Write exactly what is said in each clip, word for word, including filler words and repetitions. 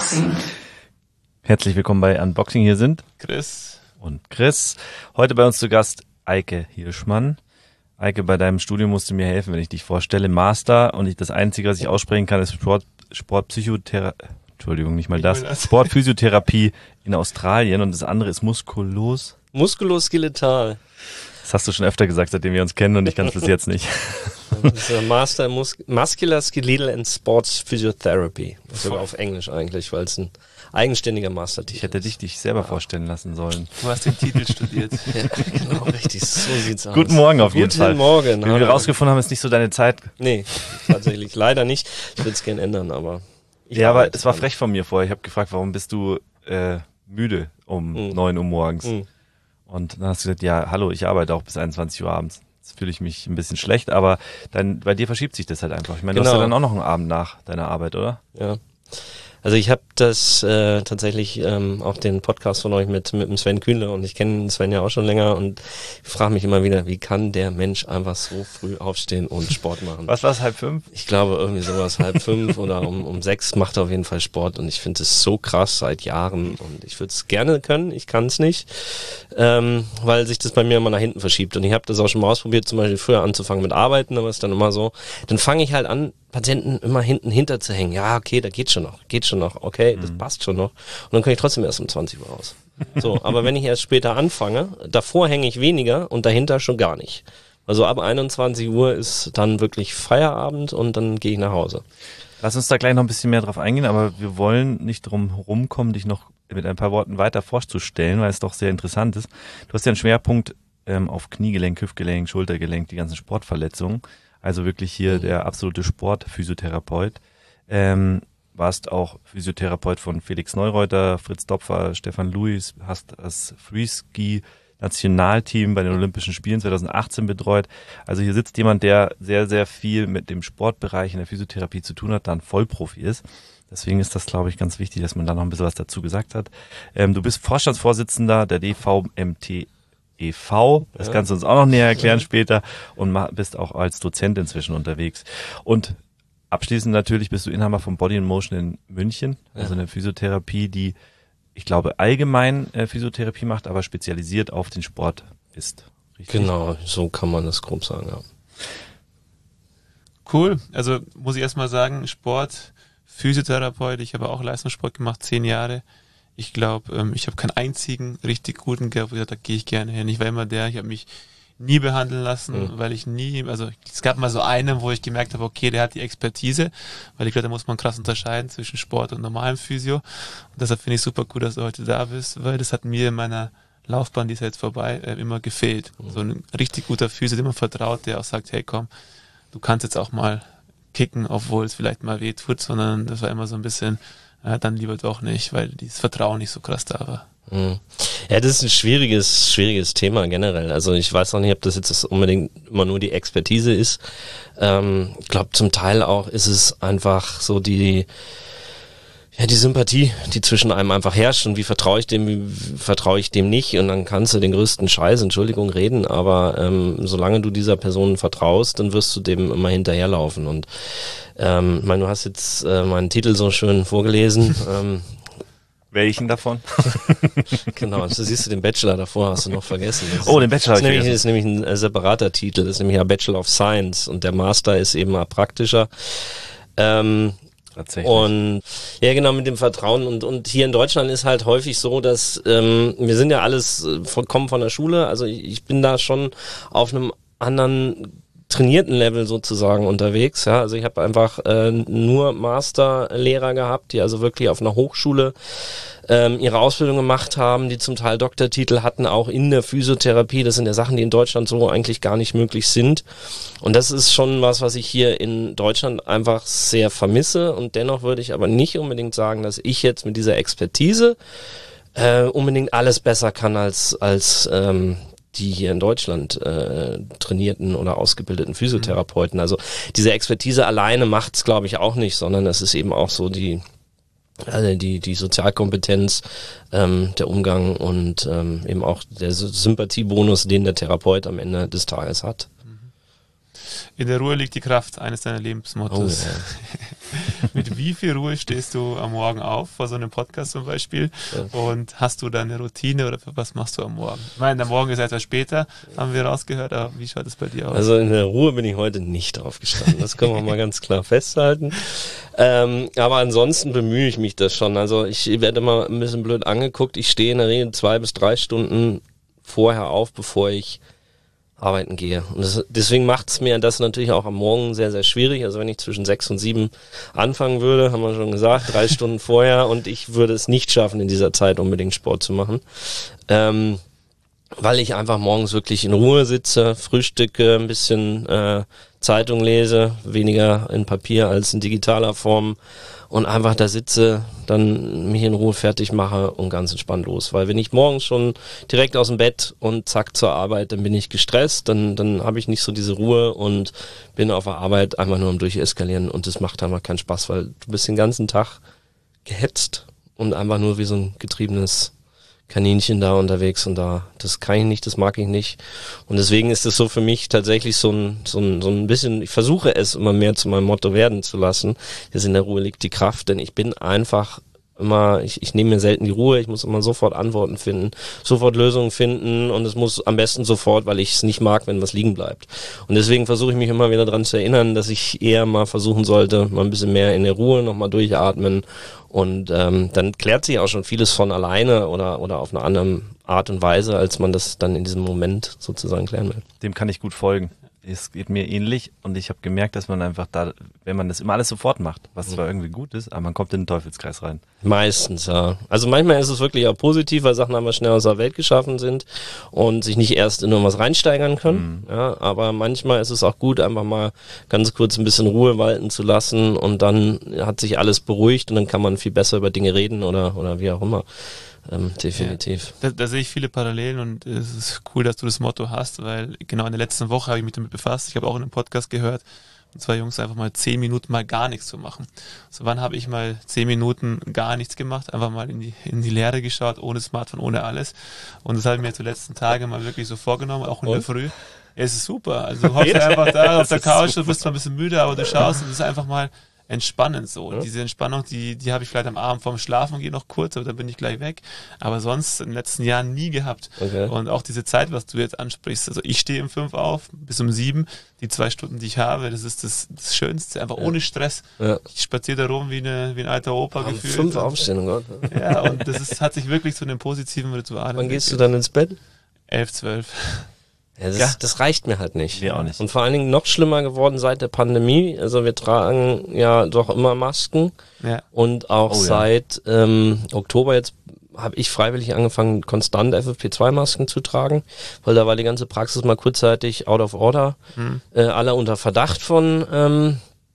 Unboxing. Herzlich willkommen bei Unboxing. Hier sind Chris und Chris. Heute bei uns zu Gast Eike Hirschmann. Eike, bei deinem Studium musst du mir helfen, wenn ich dich vorstelle. Master, und ich, das Einzige, was ich aussprechen kann, ist Sport, Sportpsychotherapie. Entschuldigung, nicht mal das. das. Sportphysiotherapie in Australien, und das andere ist Muskulos. Muskuloskeletal. Das hast du schon öfter gesagt, seitdem wir uns kennen, und ich kann es bis jetzt nicht. Das ist der Master in Mus- Muscular Skeletal and Sports Physiotherapy. Sogar auf Englisch eigentlich, weil es ein eigenständiger Mastertitel ist. Ich hätte dich dich selber vorstellen lassen sollen. Du hast den Titel studiert. Ja, genau, richtig. So sieht's aus. Guten Morgen auf jeden Guten Fall. Guten Morgen. Wie wir rausgefunden haben, ist nicht so deine Zeit. Nee, tatsächlich leider nicht. Ich würde es gerne ändern, aber... Ja, aber es war frech von mir vorher. Ich habe gefragt, warum bist du äh, müde um Mhm. neun Uhr morgens? Mhm. Und dann hast du gesagt, ja, hallo, ich arbeite auch bis einundzwanzig Uhr abends. Jetzt fühle ich mich ein bisschen schlecht, aber dann bei dir verschiebt sich das halt einfach. Ich meine, du Genau. hast ja dann auch noch einen Abend nach deiner Arbeit, oder? Ja. Also ich habe das äh, tatsächlich ähm, auch den Podcast von euch mit mit dem Sven Kühnle, und ich kenne Sven ja auch schon länger, und ich frage mich immer wieder, wie kann der Mensch einfach so früh aufstehen und Sport machen? Was war es, halb fünf? Ich glaube irgendwie sowas, halb fünf oder um um sechs macht er auf jeden Fall Sport, und ich finde es so krass seit Jahren, und ich würde es gerne können, ich kann es nicht, ähm, weil sich das bei mir immer nach hinten verschiebt, und ich habe das auch schon mal ausprobiert, zum Beispiel früher anzufangen mit Arbeiten, aber es ist dann immer so, dann fange ich halt an, Patienten immer hinten hinter zu hängen. Ja, okay, da geht schon noch, geht schon noch, okay, das passt schon noch. Und dann kann ich trotzdem erst um zwanzig Uhr raus. So, aber wenn ich erst später anfange, davor hänge ich weniger und dahinter schon gar nicht. Also ab einundzwanzig Uhr ist dann wirklich Feierabend, und dann gehe ich nach Hause. Lass uns da gleich noch ein bisschen mehr drauf eingehen, aber wir wollen nicht drum rumkommen, dich noch mit ein paar Worten weiter vorzustellen, weil es doch sehr interessant ist. Du hast ja einen Schwerpunkt ähm, auf Kniegelenk, Hüftgelenk, Schultergelenk, die ganzen Sportverletzungen. Also wirklich hier mhm. der absolute Sportphysiotherapeut. Ähm, warst auch Physiotherapeut von Felix Neureuter, Fritz Dopfer, Stefan Luis, hast das Freeski-Nationalteam bei den Olympischen Spielen zwanzig achtzehn betreut. Also hier sitzt jemand, der sehr, sehr viel mit dem Sportbereich in der Physiotherapie zu tun hat, dann Vollprofi ist. Deswegen ist das, glaube ich, ganz wichtig, dass man da noch ein bisschen was dazu gesagt hat. Ähm, du bist Vorstandsvorsitzender der D V M T e V, das ja. kannst du uns auch noch näher erklären ja. später, und bist auch als Dozent inzwischen unterwegs. Und abschließend natürlich bist du Inhaber von Body in Motion in München, ja. also eine Physiotherapie, die, ich glaube, allgemein äh, Physiotherapie macht, aber spezialisiert auf den Sport ist. Richtig? Genau, so kann man das grob sagen, ja. Cool, also muss ich erstmal sagen, Sport, Physiotherapeut, ich habe auch Leistungssport gemacht, zehn Jahre. Ich glaube, ähm, ich habe keinen einzigen richtig guten gehabt, wo ich gesagt, da gehe ich gerne hin. Ich war immer der, ich habe mich nie behandeln lassen, mhm. weil ich nie, also es gab mal so einen, wo ich gemerkt habe, okay, der hat die Expertise, weil ich glaube, da muss man krass unterscheiden zwischen Sport und normalem Physio. Und deshalb finde ich super cool, dass du heute da bist, weil das hat mir in meiner Laufbahn, die ist jetzt vorbei, äh, immer gefehlt. Mhm. So ein richtig guter Physio, dem man vertraut, der auch sagt, hey komm, du kannst jetzt auch mal kicken, obwohl es vielleicht mal weh tut, sondern das war immer so ein bisschen, ja, dann lieber doch nicht, weil dieses Vertrauen nicht so krass da war. Ja, das ist ein schwieriges, schwieriges Thema generell. Also ich weiß auch nicht, ob das jetzt unbedingt immer nur die Expertise ist. Ähm, ich glaube, zum Teil auch ist es einfach so die, ja, die Sympathie, die zwischen einem einfach herrscht, und wie vertraue ich dem, wie vertraue ich dem nicht, und dann kannst du den größten Scheiß, Entschuldigung, reden, aber ähm, solange du dieser Person vertraust, dann wirst du dem immer hinterherlaufen. Und ähm, ich meine, du hast jetzt äh, meinen Titel so schön vorgelesen. ähm, Welchen davon? Genau, so siehst du den Bachelor davor, hast du noch vergessen. Das oh, den Bachelor ist, habe ich nämlich, vergessen. ist nämlich ein äh, separater Titel, das ist nämlich ja Bachelor of Science, und der Master ist eben praktischer. Ähm, Tatsächlich. Und ja, genau, mit dem Vertrauen, und und hier in Deutschland ist halt häufig so, dass ähm, wir sind ja alles äh, von, kommen von der Schule, also ich, ich bin da schon auf einem anderen trainierten Level sozusagen unterwegs, ja, also ich habe einfach äh, nur Masterlehrer gehabt, die also wirklich auf einer Hochschule ähm, ihre Ausbildung gemacht haben, die zum Teil Doktortitel hatten, auch in der Physiotherapie. Das sind ja Sachen, die in Deutschland so eigentlich gar nicht möglich sind, und das ist schon was, was ich hier in Deutschland einfach sehr vermisse, und dennoch würde ich aber nicht unbedingt sagen, dass ich jetzt mit dieser Expertise äh, unbedingt alles besser kann als als ähm, die hier in Deutschland äh, trainierten oder ausgebildeten Physiotherapeuten. Also diese Expertise alleine macht's, glaube ich, auch nicht, sondern es ist eben auch so die also die die Sozialkompetenz, ähm, der Umgang und ähm, eben auch der Sympathiebonus, den der Therapeut am Ende des Tages hat. In der Ruhe liegt die Kraft, eines deiner Lebensmottos. Oh, ja. Mit wie viel Ruhe stehst du am Morgen auf, vor so einem Podcast zum Beispiel? Ja. Und hast du da eine Routine oder was machst du am Morgen? Ich meine, der Morgen ist etwas später, haben wir rausgehört, aber wie schaut es bei dir aus? Also in der Ruhe bin ich heute nicht aufgestanden, das können wir mal ganz klar festhalten. Ähm, aber ansonsten bemühe ich mich das schon. Also ich werde immer ein bisschen blöd angeguckt. Ich stehe in der Regel zwei bis drei Stunden vorher auf, bevor ich arbeiten gehe. Und das, deswegen macht es mir das natürlich auch am Morgen sehr, sehr schwierig. Also wenn ich zwischen sechs und sieben anfangen würde, haben wir schon gesagt, drei Stunden vorher, und ich würde es nicht schaffen, in dieser Zeit unbedingt Sport zu machen. Ähm, weil ich einfach morgens wirklich in Ruhe sitze, frühstücke, ein bisschen äh, Zeitung lese, weniger in Papier als in digitaler Form, und einfach da sitze, dann mich in Ruhe fertig mache und ganz entspannt los. Weil wenn ich morgens schon direkt aus dem Bett und zack zur Arbeit, dann bin ich gestresst, dann dann habe ich nicht so diese Ruhe und bin auf der Arbeit einfach nur am Durcheskalieren, und das macht einfach keinen Spaß, weil du bist den ganzen Tag gehetzt und einfach nur wie so ein getriebenes Kaninchen da unterwegs, und da, das kann ich nicht, das mag ich nicht. Und deswegen ist es so für mich tatsächlich so ein, so ein, so ein bisschen, ich versuche es immer mehr zu meinem Motto werden zu lassen. Jetzt in der Ruhe liegt die Kraft, denn ich bin einfach immer, ich, ich nehme mir selten die Ruhe, ich muss immer sofort Antworten finden, sofort Lösungen finden, und es muss am besten sofort, weil ich es nicht mag, wenn was liegen bleibt. Und deswegen versuche ich mich immer wieder daran zu erinnern, dass ich eher mal versuchen sollte, mal ein bisschen mehr in der Ruhe nochmal durchatmen, und ähm, dann klärt sich auch schon vieles von alleine oder oder auf eine andere Art und Weise, als man das dann in diesem Moment sozusagen klären will. Dem kann ich gut folgen. Es geht mir ähnlich, und ich habe gemerkt, dass man einfach da, wenn man das immer alles sofort macht, was zwar irgendwie gut ist, aber man kommt in den Teufelskreis rein. Meistens, ja. Also manchmal ist es wirklich auch positiv, weil Sachen einfach schnell aus der Welt geschaffen sind und sich nicht erst in irgendwas reinsteigern können. Mhm. Ja, aber manchmal ist es auch gut, einfach mal ganz kurz ein bisschen Ruhe walten zu lassen, und dann hat sich alles beruhigt und dann kann man viel besser über Dinge reden oder oder wie auch immer. Ähm, definitiv. Ja, da, da sehe ich viele Parallelen, und es ist cool, dass du das Motto hast, weil genau in der letzten Woche habe ich mich damit befasst. Ich habe auch in einem Podcast gehört, und zwei Jungs einfach mal zehn Minuten mal gar nichts zu machen. So, wann habe ich mal zehn Minuten gar nichts gemacht? Einfach mal in die, in die Leere geschaut, ohne Smartphone, ohne alles. Und das habe ich mir jetzt die letzten Tage mal wirklich so vorgenommen, auch in und? der Früh. Ja, es ist super. Also du hockst einfach da auf der Couch, du bist zwar ein bisschen müde, aber du schaust, und es ist einfach mal entspannend so. Ja. Diese Entspannung, die die habe ich vielleicht am Abend vorm Schlafen und gehe noch kurz, aber dann bin ich gleich weg. Aber sonst in den letzten Jahren nie gehabt. Okay. Und auch diese Zeit, was du jetzt ansprichst. Also ich stehe um fünf auf, bis um sieben. Die zwei Stunden, die ich habe, das ist das, das Schönste. Einfach ja. ohne Stress. Ja. Ich spaziere da rum wie, eine, wie ein alter Opa aber gefühlt. Fünf aufstehen, oh Gott. Ja, und das ist, hat sich wirklich zu einem positiven Ritual. Wann gehst du dann ins Bett? Elf, zwölf. Ja, das, ja. das reicht mir halt nicht. Mir auch nicht. Und vor allen Dingen noch schlimmer geworden seit der Pandemie. Also wir tragen ja doch immer Masken. Ja. Und auch oh, seit ja. ähm, Oktober jetzt habe ich freiwillig angefangen, konstant F F P zwei Masken zu tragen, weil da war die ganze Praxis mal kurzzeitig out of order. Mhm. Äh, alle unter Verdacht von ähm,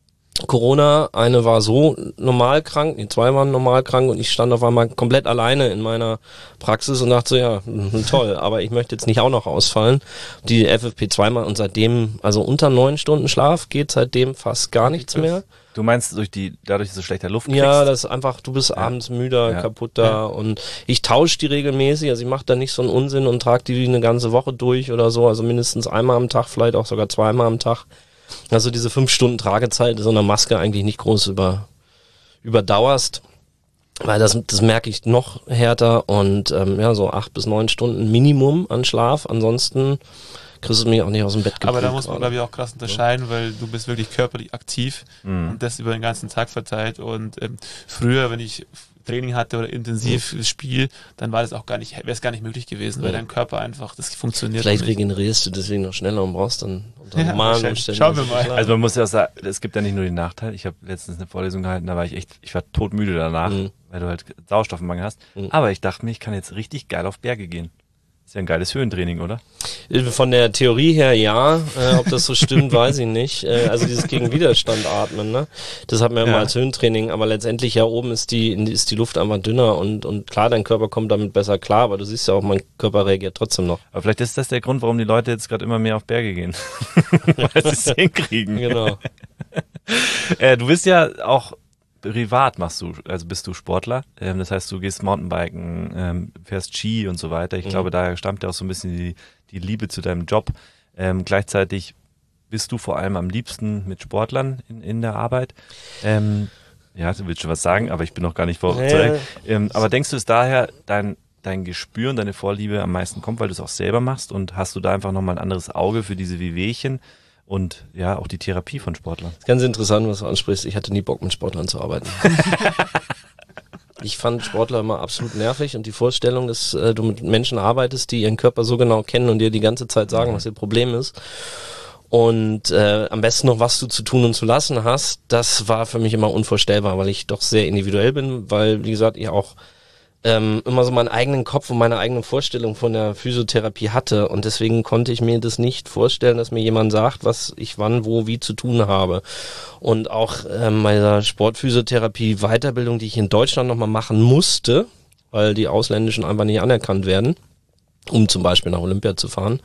Corona. Eine war so normal krank, die zwei waren normal krank, und ich stand auf einmal komplett alleine in meiner Praxis und dachte so, ja, toll, aber ich möchte jetzt nicht auch noch ausfallen. Die F F P zwei mal, und seitdem, also unter neun Stunden Schlaf geht seitdem fast gar nichts mehr. Du meinst durch die, dadurch, dass du schlechter Luft kriegst? Ja, das ist einfach, du bist ja. abends müder, ja. kaputter, ja. und ich tausche die regelmäßig, also ich mache da nicht so einen Unsinn und trage die eine ganze Woche durch oder so, also mindestens einmal am Tag, vielleicht auch sogar zweimal am Tag. Also diese fünf Stunden Tragezeit so einer Maske eigentlich nicht groß über, überdauerst, weil das, das merke ich noch härter, und ähm, ja, so acht bis neun Stunden Minimum an Schlaf, ansonsten kriegst du mich auch nicht aus dem Bett gebracht. Aber da muss man, glaube ich, auch krass unterscheiden, weil du bist wirklich körperlich aktiv mhm. und das über den ganzen Tag verteilt, und ähm, früher, wenn ich Training hatte oder intensiv mhm. Spiel, dann war das auch gar nicht, wäre es gar nicht möglich gewesen, weil mhm. dein Körper einfach, das funktioniert Vielleicht nicht. regenerierst du deswegen noch schneller und brauchst dann unter ja, normalen Umständen. Schauen wir mal. Also man muss ja auch sagen, es gibt ja nicht nur den Nachteil, ich habe letztens eine Vorlesung gehalten, da war ich echt, ich war todmüde danach, mhm. weil du halt Sauerstoffmangel hast, mhm. aber ich dachte mir, ich kann jetzt richtig geil auf Berge gehen. Ist ja ein geiles Höhentraining, oder? Von der Theorie her ja, äh, ob das so stimmt, weiß ich nicht. Äh, also dieses gegen Widerstand atmen, ne? Das hat man ja immer als Höhentraining, aber letztendlich ja oben ist die ist die Luft einfach dünner, und und klar, dein Körper kommt damit besser klar, aber du siehst ja auch, mein Körper reagiert trotzdem noch. Aber vielleicht ist das der Grund, warum die Leute jetzt gerade immer mehr auf Berge gehen. Weil sie es hinkriegen. Genau. äh, du bist ja auch privat machst du, also bist du Sportler, ähm, das heißt, du gehst Mountainbiken, ähm, fährst Ski und so weiter. Ich mhm. glaube, daher stammt ja auch so ein bisschen die, die Liebe zu deinem Job. Ähm, gleichzeitig bist du vor allem am liebsten mit Sportlern in, in der Arbeit. Ähm, ja, du willst schon was sagen, aber ich bin noch gar nicht vor. Ja. Ähm, aber denkst du, es daher dein, dein Gespür und deine Vorliebe am meisten kommt, weil du es auch selber machst und hast du da einfach nochmal ein anderes Auge für diese Wehwehchen und ja, auch die Therapie von Sportlern? Ganz interessant, was du ansprichst. Ich hatte nie Bock, mit Sportlern zu arbeiten. Ich fand Sportler immer absolut nervig und die Vorstellung, dass äh, du mit Menschen arbeitest, die ihren Körper so genau kennen und dir die ganze Zeit sagen, was ihr Problem ist. Und äh, am besten noch, was du zu tun und zu lassen hast, das war für mich immer unvorstellbar, weil ich doch sehr individuell bin, weil, wie gesagt, ich auch ähm, immer so meinen eigenen Kopf und meine eigene Vorstellung von der Physiotherapie hatte. Und deswegen konnte ich mir das nicht vorstellen, dass mir jemand sagt, was ich wann, wo, wie zu tun habe. Und auch ähm, meiner Sportphysiotherapie-Weiterbildung, die ich in Deutschland nochmal machen musste, weil die ausländischen einfach nicht anerkannt werden, um zum Beispiel nach Olympia zu fahren,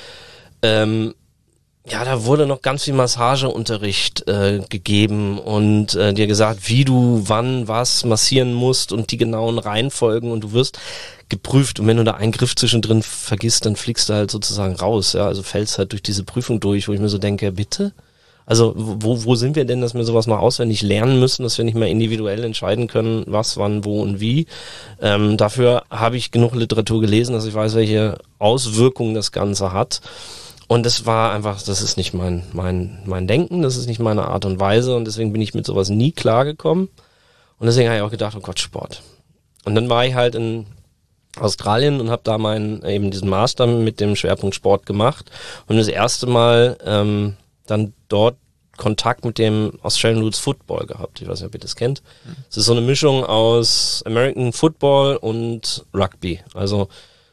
ähm, ja, da wurde noch ganz viel Massageunterricht äh, gegeben und äh, dir gesagt, wie du wann was massieren musst und die genauen Reihenfolgen und du wirst geprüft und wenn du da einen Griff zwischendrin vergisst, dann fliegst du halt sozusagen raus, ja, also fällst halt durch diese Prüfung durch, wo ich mir so denke, bitte? Also wo wo sind wir denn, dass wir sowas mal auswendig lernen müssen, dass wir nicht mehr individuell entscheiden können, was, wann, wo und wie? Ähm, dafür habe ich genug Literatur gelesen, dass ich weiß, welche Auswirkungen das Ganze hat. Und das war einfach, das ist nicht mein, mein, mein Denken, das ist nicht meine Art und Weise und deswegen bin ich mit sowas nie klargekommen. Und deswegen habe ich auch gedacht, oh Gott, Sport. Und dann war ich halt in Australien und habe da meinen, eben diesen Master mit dem Schwerpunkt Sport gemacht und das erste Mal ähm, dann dort Kontakt mit dem Australian Rules Football gehabt. Ich weiß nicht, ob ihr das kennt. Es ist so eine Mischung aus American Football und Rugby. Also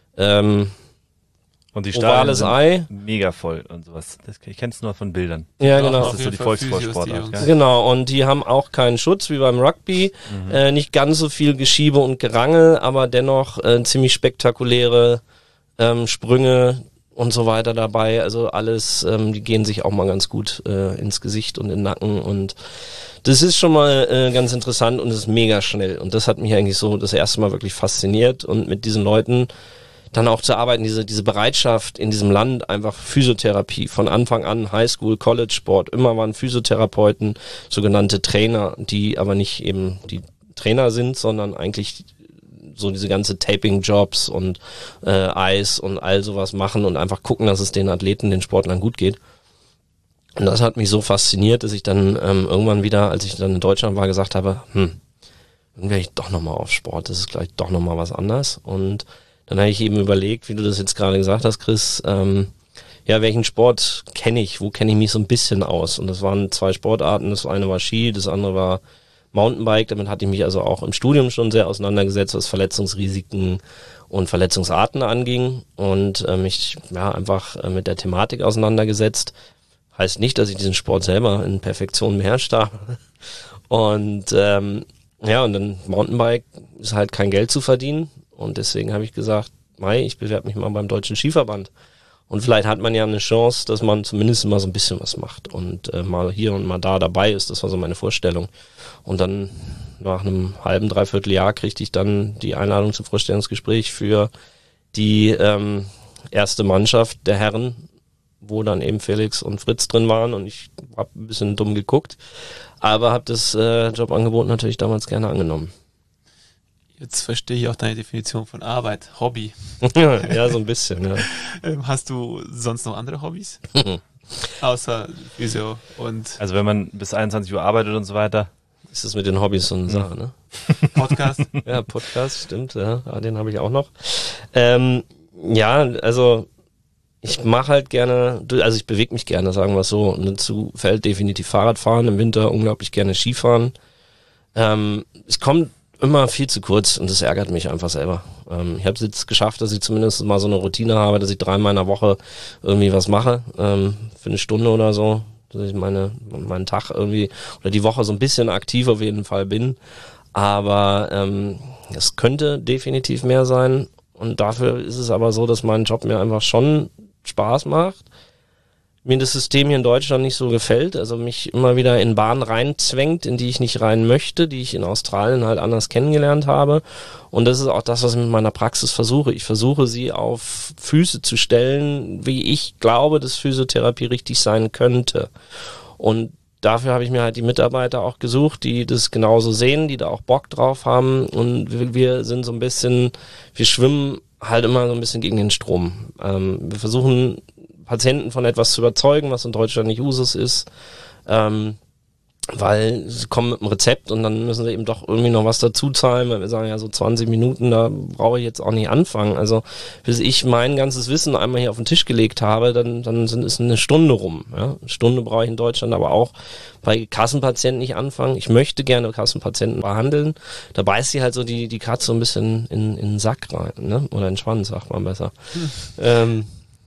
ähm, Und die ovales Ei. Mega voll und sowas. Das, ich kenne es nur von Bildern. Ja, genau. Das ist so die Volkssportsportart. Ja. Genau, und die haben auch keinen Schutz wie beim Rugby. Mhm. Äh, nicht ganz so viel Geschiebe und Gerangel, aber dennoch äh, ziemlich spektakuläre ähm, Sprünge und so weiter dabei. Also alles, ähm, die gehen sich auch mal ganz gut äh, ins Gesicht und in den Nacken und das ist schon mal äh, ganz interessant und es ist mega schnell. Und das hat mich eigentlich so das erste Mal wirklich fasziniert und mit diesen Leuten dann auch zu arbeiten, diese diese Bereitschaft in diesem Land, einfach Physiotherapie von Anfang an, Highschool, College Sport, immer waren Physiotherapeuten, sogenannte Trainer, die aber nicht eben die Trainer sind, sondern eigentlich so diese ganze Taping-Jobs und äh, Eis und all sowas machen und einfach gucken, dass es den Athleten, den Sportlern gut geht. Und das hat mich so fasziniert, dass ich dann ähm, irgendwann wieder, als ich dann in Deutschland war, gesagt habe, hm, dann wäre ich doch nochmal auf Sport, das ist gleich doch nochmal was anderes. Und dann habe ich eben überlegt, wie du das jetzt gerade gesagt hast, Chris, ähm, ja, welchen Sport kenne ich, wo kenne ich mich so ein bisschen aus? Und das waren zwei Sportarten, das eine war Ski, das andere war Mountainbike, damit hatte ich mich also auch im Studium schon sehr auseinandergesetzt, was Verletzungsrisiken und Verletzungsarten anging und äh, mich ja einfach äh, mit der Thematik auseinandergesetzt. Heißt nicht, dass ich diesen Sport selber in Perfektion beherrscht habe. Und ähm, ja, und dann Mountainbike ist halt kein Geld zu verdienen. Und deswegen habe ich gesagt, Mai, ich bewerbe mich mal beim Deutschen Skiverband. Und vielleicht hat man ja eine Chance, dass man zumindest mal so ein bisschen was macht und äh, mal hier und mal da dabei ist. Das war so meine Vorstellung. Und dann nach einem halben, dreiviertel Jahr kriegte ich dann die Einladung zum Vorstellungsgespräch für die ähm, erste Mannschaft der Herren, wo dann eben Felix und Fritz drin waren. Und ich habe ein bisschen dumm geguckt, aber habe das äh, Jobangebot natürlich damals gerne angenommen. Jetzt verstehe ich auch deine Definition von Arbeit, Hobby. Ja, so ein bisschen, ja. Ähm, hast du sonst noch andere Hobbys? Außer Physio und... Also wenn man bis einundzwanzig Uhr arbeitet und so weiter. Ist das mit den Hobbys so eine Sache, ne? Podcast? Ja, Podcast, stimmt, ja, den habe ich auch noch. Ähm, ja, also ich mache halt gerne, also ich bewege mich gerne, sagen wir es so. Und dazu fällt definitiv Fahrradfahren, im Winter unglaublich gerne Skifahren. Ähm, es kommt immer viel zu kurz und das ärgert mich einfach selber. Ähm, ich habe es jetzt geschafft, dass ich zumindest mal so eine Routine habe, dass ich dreimal in der Woche irgendwie was mache, ähm, für eine Stunde oder so, dass ich meine meinen Tag irgendwie oder die Woche so ein bisschen aktiv auf jeden Fall bin. Aber ähm, es könnte definitiv mehr sein und dafür ist es aber so, dass mein Job mir einfach schon Spaß macht. mir das System hier in Deutschland nicht so gefällt, also mich immer wieder in Bahnen reinzwängt, in die ich nicht rein möchte, die ich in Australien halt anders kennengelernt habe. Und das ist auch das, was ich mit meiner Praxis versuche. Ich versuche, sie auf Füße zu stellen, wie ich glaube, dass Physiotherapie richtig sein könnte. Und dafür habe ich mir halt die Mitarbeiter auch gesucht, die das genauso sehen, die da auch Bock drauf haben. Und wir sind so ein bisschen, wir schwimmen halt immer so ein bisschen gegen den Strom. Ähm, wir versuchen, Patienten von etwas zu überzeugen, was in Deutschland nicht Usus ist, ähm, weil sie kommen mit einem Rezept und dann müssen sie eben doch irgendwie noch was dazu zahlen, weil wir sagen, ja, so zwanzig Minuten, da brauche ich jetzt auch nicht anfangen. Also bis ich mein ganzes Wissen einmal hier auf den Tisch gelegt habe, dann, dann sind, ist eine Stunde rum. Ja? Eine Stunde brauche ich in Deutschland aber auch bei Kassenpatienten nicht anfangen. Ich möchte gerne Kassenpatienten behandeln. Da beißt sie halt so die, die Katze so ein bisschen in, in den Sack rein, ne? Oder in den Schwanz, sagt man besser. Hm. Ähm,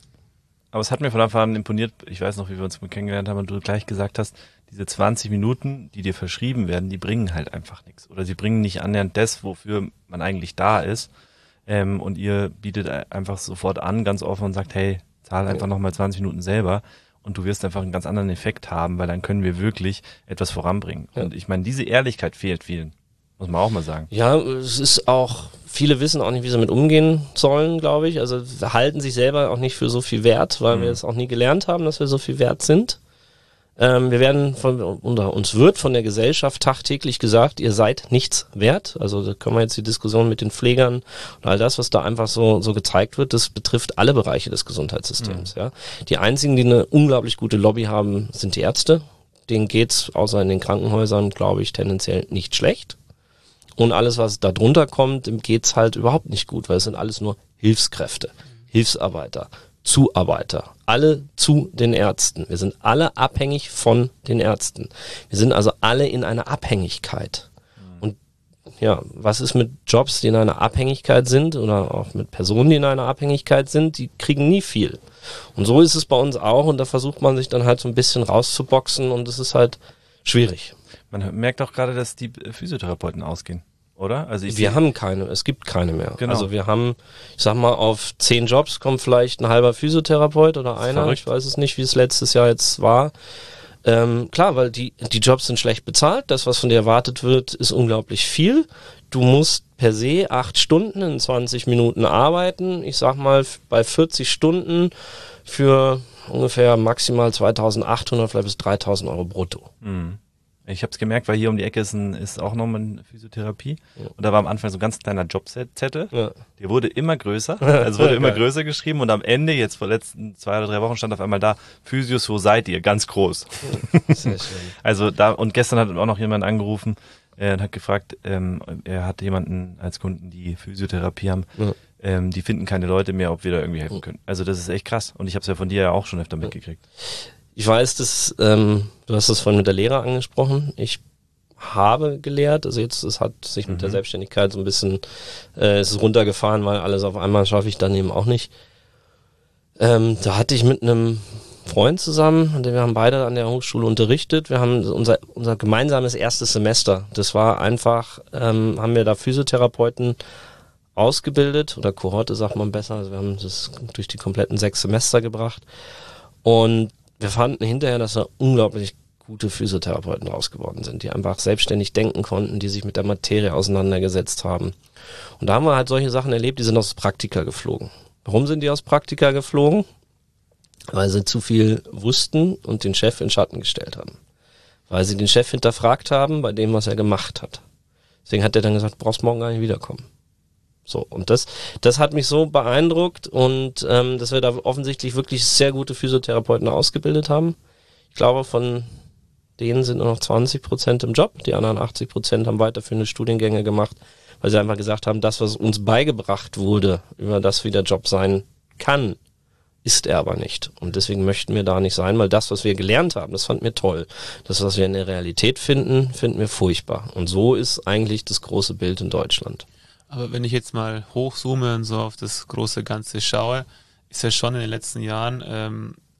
Aber es hat mir von Anfang an imponiert, ich weiß noch, wie wir uns mal kennengelernt haben und du gleich gesagt hast, diese zwanzig Minuten, die dir verschrieben werden, die bringen halt einfach nichts. Oder sie bringen nicht annähernd das, wofür man eigentlich da ist. Ähm, und ihr bietet einfach sofort an, ganz offen und sagt, hey, zahl einfach nochmal zwanzig Minuten selber und du wirst einfach einen ganz anderen Effekt haben, weil dann können wir wirklich etwas voranbringen. Ja. Und ich meine, diese Ehrlichkeit fehlt vielen. Muss man auch mal sagen. Ja, es ist auch, viele wissen auch nicht, wie sie damit umgehen sollen, glaube ich. Also halten sich selber auch nicht für so viel wert, weil mhm. wir es auch nie gelernt haben, dass wir so viel wert sind. Ähm, wir werden von, unter uns wird von der Gesellschaft tagtäglich gesagt, ihr seid nichts wert. Also da können wir jetzt die Diskussion mit den Pflegern und all das, was da einfach so, so gezeigt wird, das betrifft alle Bereiche des Gesundheitssystems. Mhm. Ja. Die einzigen, die eine unglaublich gute Lobby haben, sind die Ärzte. Denen geht's außer in den Krankenhäusern, glaube ich, tendenziell nicht schlecht. Und alles, was da drunter kommt, dem geht's halt überhaupt nicht gut, weil es sind alles nur Hilfskräfte, Hilfsarbeiter, Zuarbeiter, alle zu den Ärzten. Wir sind alle abhängig von den Ärzten. Wir sind also alle in einer Abhängigkeit. Und ja, was ist mit Jobs, die in einer Abhängigkeit sind oder auch mit Personen, die in einer Abhängigkeit sind, die kriegen nie viel. Und so ist es bei uns auch und da versucht man sich dann halt so ein bisschen rauszuboxen und es ist halt schwierig. Man merkt auch gerade, dass die Physiotherapeuten ausgehen, oder? Also ich wir haben keine, es gibt keine mehr. Genau. Also wir haben, ich sag mal, auf zehn Jobs kommt vielleicht ein halber Physiotherapeut oder einer. Verrückt. Ich weiß es nicht, wie es letztes Jahr jetzt war. Ähm, klar, weil die, die Jobs sind schlecht bezahlt. Das, was von dir erwartet wird, ist unglaublich viel. Du musst per se acht Stunden in zwanzig Minuten arbeiten. Ich sag mal, bei vierzig Stunden für ungefähr maximal zweitausendachthundert, vielleicht bis dreitausend Euro brutto. Mhm. Ich habe es gemerkt, weil hier um die Ecke ist, ein, ist auch nochmal eine Physiotherapie. Ja. Und da war am Anfang so ein ganz kleiner Jobzettel. Ja. Der wurde immer größer. Also wurde immer größer geschrieben. Und am Ende, jetzt vor letzten zwei oder drei Wochen, stand auf einmal da, Physios, wo seid ihr? Ganz groß. Ja, sehr schön. Also da, und gestern hat auch noch jemand angerufen äh, und hat gefragt, ähm, er hat jemanden als Kunden, die Physiotherapie haben. Ja. Ähm, die finden keine Leute mehr, ob wir da irgendwie helfen können. Also das ist echt krass. Und ich habe es ja von dir ja auch schon öfter ja. mitgekriegt. Ich weiß, dass ähm, du hast das vorhin mit der Lehre angesprochen. Ich habe gelehrt, also jetzt es hat sich mit mhm. der Selbstständigkeit so ein bisschen äh, es ist runtergefahren, weil alles auf einmal schaffe ich dann eben auch nicht. Ähm, da hatte ich mit einem Freund zusammen, und wir haben beide an der Hochschule unterrichtet. Wir haben unser unser gemeinsames erstes Semester. Das war einfach, ähm, haben wir da Physiotherapeuten ausgebildet oder Kohorte sagt man besser. Also wir haben das durch die kompletten sechs Semester gebracht und wir fanden hinterher, dass da unglaublich gute Physiotherapeuten raus geworden sind, die einfach selbstständig denken konnten, die sich mit der Materie auseinandergesetzt haben. Und da haben wir halt solche Sachen erlebt, die sind aus Praktika geflogen. Warum sind die aus Praktika geflogen? Weil sie zu viel wussten und den Chef in Schatten gestellt haben. Weil sie den Chef hinterfragt haben bei dem, was er gemacht hat. Deswegen hat er dann gesagt, du brauchst morgen gar nicht wiederkommen. So, und das, das hat mich so beeindruckt und ähm, dass wir da offensichtlich wirklich sehr gute Physiotherapeuten ausgebildet haben. Ich glaube, von denen sind nur noch zwanzig Prozent im Job, die anderen achtzig Prozent haben weiterführende Studiengänge gemacht, weil sie einfach gesagt haben, das, was uns beigebracht wurde, über das, wie der Job sein kann, ist er aber nicht. Und deswegen möchten wir da nicht sein, weil das, was wir gelernt haben, das fanden wir toll. Das, was wir in der Realität finden, finden wir furchtbar. Und so ist eigentlich das große Bild in Deutschland. Aber wenn ich jetzt mal hochzoome und so auf das große Ganze schaue, ist ja schon in den letzten Jahren ähm,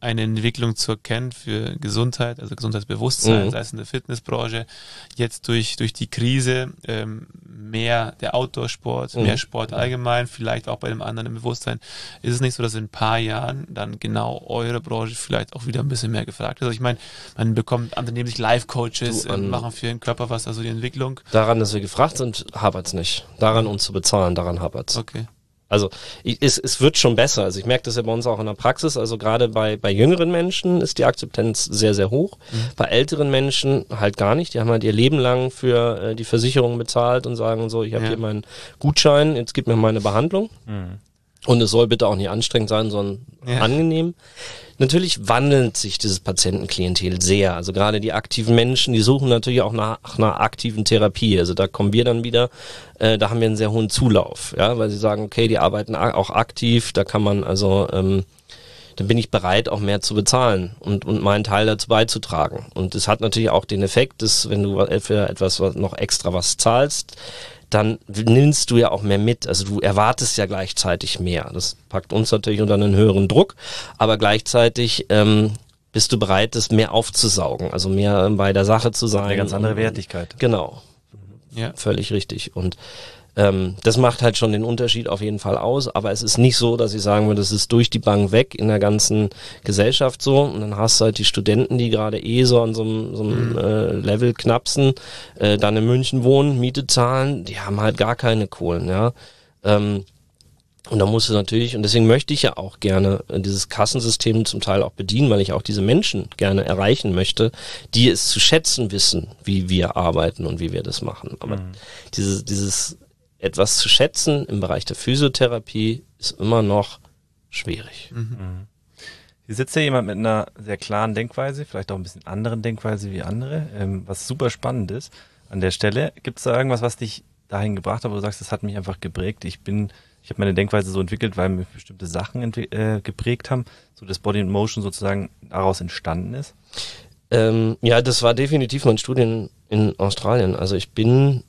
eine Entwicklung zu erkennen für Gesundheit, also Gesundheitsbewusstsein, Mhm. sei es in der Fitnessbranche, jetzt durch durch die Krise ähm, mehr der Outdoor-Sport, Mhm. mehr Sport allgemein, vielleicht auch bei dem anderen im Bewusstsein. Ist es nicht so, dass in ein paar Jahren dann genau eure Branche vielleicht auch wieder ein bisschen mehr gefragt ist? Also ich meine, man bekommt, andere nehmen sich Life-Coaches, Du, äh, an- machen für den Körper was, also die Entwicklung. Daran, dass wir gefragt sind, hapert's nicht. Daran, uns zu bezahlen, daran hapert's. Okay. Also ich, es, es wird schon besser. Also ich merke das ja bei uns auch in der Praxis. Also gerade bei, bei jüngeren Menschen ist die Akzeptanz sehr, sehr hoch. Mhm. Bei älteren Menschen halt gar nicht. Die haben halt ihr Leben lang für äh, die Versicherung bezahlt und sagen so, ich habe Ja. hier meinen Gutschein, jetzt gib mir meine Behandlung. Mhm. Und es soll bitte auch nicht anstrengend sein, sondern Ja. angenehm. Natürlich wandelt sich dieses Patientenklientel sehr. Also gerade die aktiven Menschen, die suchen natürlich auch nach, nach einer aktiven Therapie. Also da kommen wir dann wieder, äh, da haben wir einen sehr hohen Zulauf, ja, weil sie sagen, okay, die arbeiten a- auch aktiv, da kann man also, ähm, dann bin ich bereit, auch mehr zu bezahlen und, und meinen Teil dazu beizutragen. Und es hat natürlich auch den Effekt, dass wenn du für etwas was noch extra was zahlst, dann nimmst du ja auch mehr mit. Also du erwartest ja gleichzeitig mehr. Das packt uns natürlich unter einen höheren Druck, aber gleichzeitig ähm, bist du bereit, das mehr aufzusaugen, also mehr ähm, bei der Sache zu sein. Eine ganz andere und, Wertigkeit. Genau, Ja. völlig richtig. Und ähm, das macht halt schon den Unterschied auf jeden Fall aus, aber es ist nicht so, dass ich sagen würde, das ist durch die Bank weg in der ganzen Gesellschaft so. Und dann hast du halt die Studenten, die gerade eh so an so einem, so einem äh, Level knapsen, äh, dann in München wohnen, Miete zahlen, die haben halt gar keine Kohlen, ja. Ähm, und da musst du natürlich, und deswegen möchte ich ja auch gerne äh, dieses Kassensystem zum Teil auch bedienen, weil ich auch diese Menschen gerne erreichen möchte, die es zu schätzen wissen, wie wir arbeiten und wie wir das machen. Aber Mhm. dieses, dieses etwas zu schätzen im Bereich der Physiotherapie ist immer noch schwierig. Mhm. Hier sitzt ja jemand mit einer sehr klaren Denkweise, vielleicht auch ein bisschen anderen Denkweise wie andere, ähm, was super spannend ist. An der Stelle, gibt es da irgendwas, was dich dahin gebracht hat, wo du sagst, das hat mich einfach geprägt. Ich bin, ich habe meine Denkweise so entwickelt, weil mir bestimmte Sachen entwi- äh, geprägt haben, so dass Body in Motion sozusagen daraus entstanden ist. Ähm, ja, das war definitiv mein Studium in Australien. Also ich bin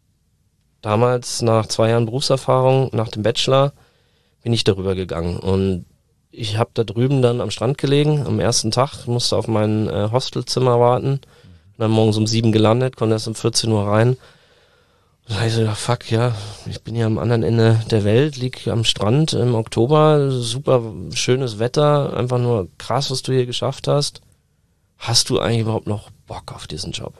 damals nach zwei Jahren Berufserfahrung, nach dem Bachelor, bin ich darüber gegangen. Und ich habe da drüben dann am Strand gelegen, am ersten Tag, musste auf mein äh, Hostelzimmer warten. Bin dann morgens um sieben gelandet, konnte erst um vierzehn Uhr rein. Und da hab ich so gedacht, fuck, ja, ich bin hier am anderen Ende der Welt, lieg am Strand im Oktober, super schönes Wetter, einfach nur krass, was du hier geschafft hast. Hast du eigentlich überhaupt noch Bock auf diesen Job?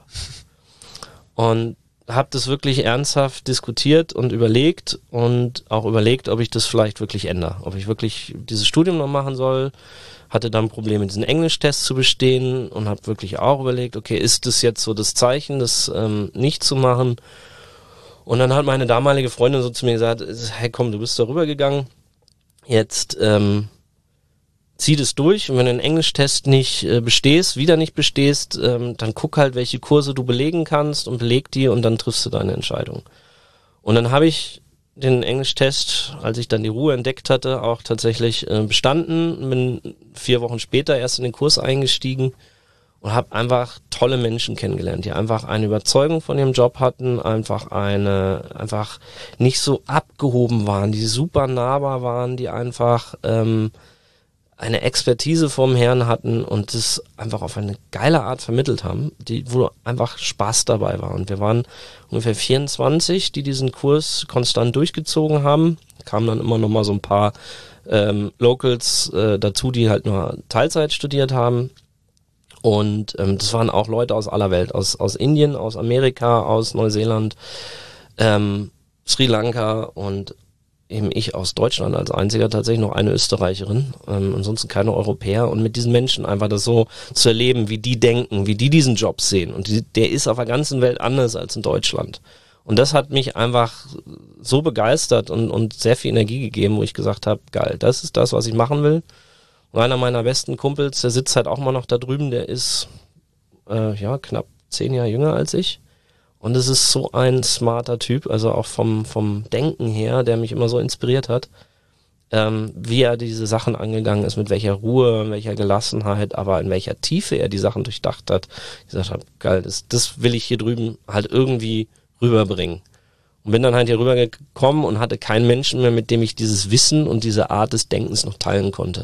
Und habe das wirklich ernsthaft diskutiert und überlegt und auch überlegt, ob ich das vielleicht wirklich ändere, ob ich wirklich dieses Studium noch machen soll. Hatte dann Probleme, diesen Englischtest zu bestehen und habe wirklich auch überlegt, okay, ist das jetzt so das Zeichen, das ähm, nicht zu machen? Und dann hat meine damalige Freundin so zu mir gesagt, hey komm, du bist da rübergegangen, jetzt ähm, zieh das durch und wenn du den Englischtest nicht äh, bestehst, wieder nicht bestehst, ähm, dann guck halt, welche Kurse du belegen kannst und beleg die und dann triffst du deine Entscheidung. Und dann habe ich den Englischtest, als ich dann die Ruhe entdeckt hatte, auch tatsächlich äh, bestanden, bin vier Wochen später erst in den Kurs eingestiegen und habe einfach tolle Menschen kennengelernt, die einfach eine Überzeugung von ihrem Job hatten, einfach eine, einfach nicht so abgehoben waren, die super nahbar waren, die einfach ähm, eine Expertise vom Herrn hatten und das einfach auf eine geile Art vermittelt haben, die, wo einfach Spaß dabei war. Und wir waren ungefähr vierundzwanzig, die diesen Kurs konstant durchgezogen haben. Kamen dann immer noch mal so ein paar ähm, Locals äh, dazu, die halt nur Teilzeit studiert haben. Und ähm, das waren auch Leute aus aller Welt, aus, aus Indien, aus Amerika, aus Neuseeland, ähm, Sri Lanka und eben ich aus Deutschland als einziger, tatsächlich noch eine Österreicherin, ähm, ansonsten keine Europäer, und mit diesen Menschen einfach das so zu erleben, wie die denken, wie die diesen Job sehen, und die, der ist auf der ganzen Welt anders als in Deutschland, und das hat mich einfach so begeistert und, und sehr viel Energie gegeben, wo ich gesagt habe, geil, das ist das, was ich machen will. Und einer meiner besten Kumpels, der sitzt halt auch mal noch da drüben, der ist äh, ja knapp zehn Jahre jünger als ich. Und es ist so ein smarter Typ, also auch vom, vom Denken her, der mich immer so inspiriert hat, ähm, wie er diese Sachen angegangen ist, mit welcher Ruhe, in welcher Gelassenheit, aber in welcher Tiefe er die Sachen durchdacht hat. Ich gesagt habe, geil, das, das will ich hier drüben halt irgendwie rüberbringen. Und bin dann halt hier rübergekommen und hatte keinen Menschen mehr, mit dem ich dieses Wissen und diese Art des Denkens noch teilen konnte.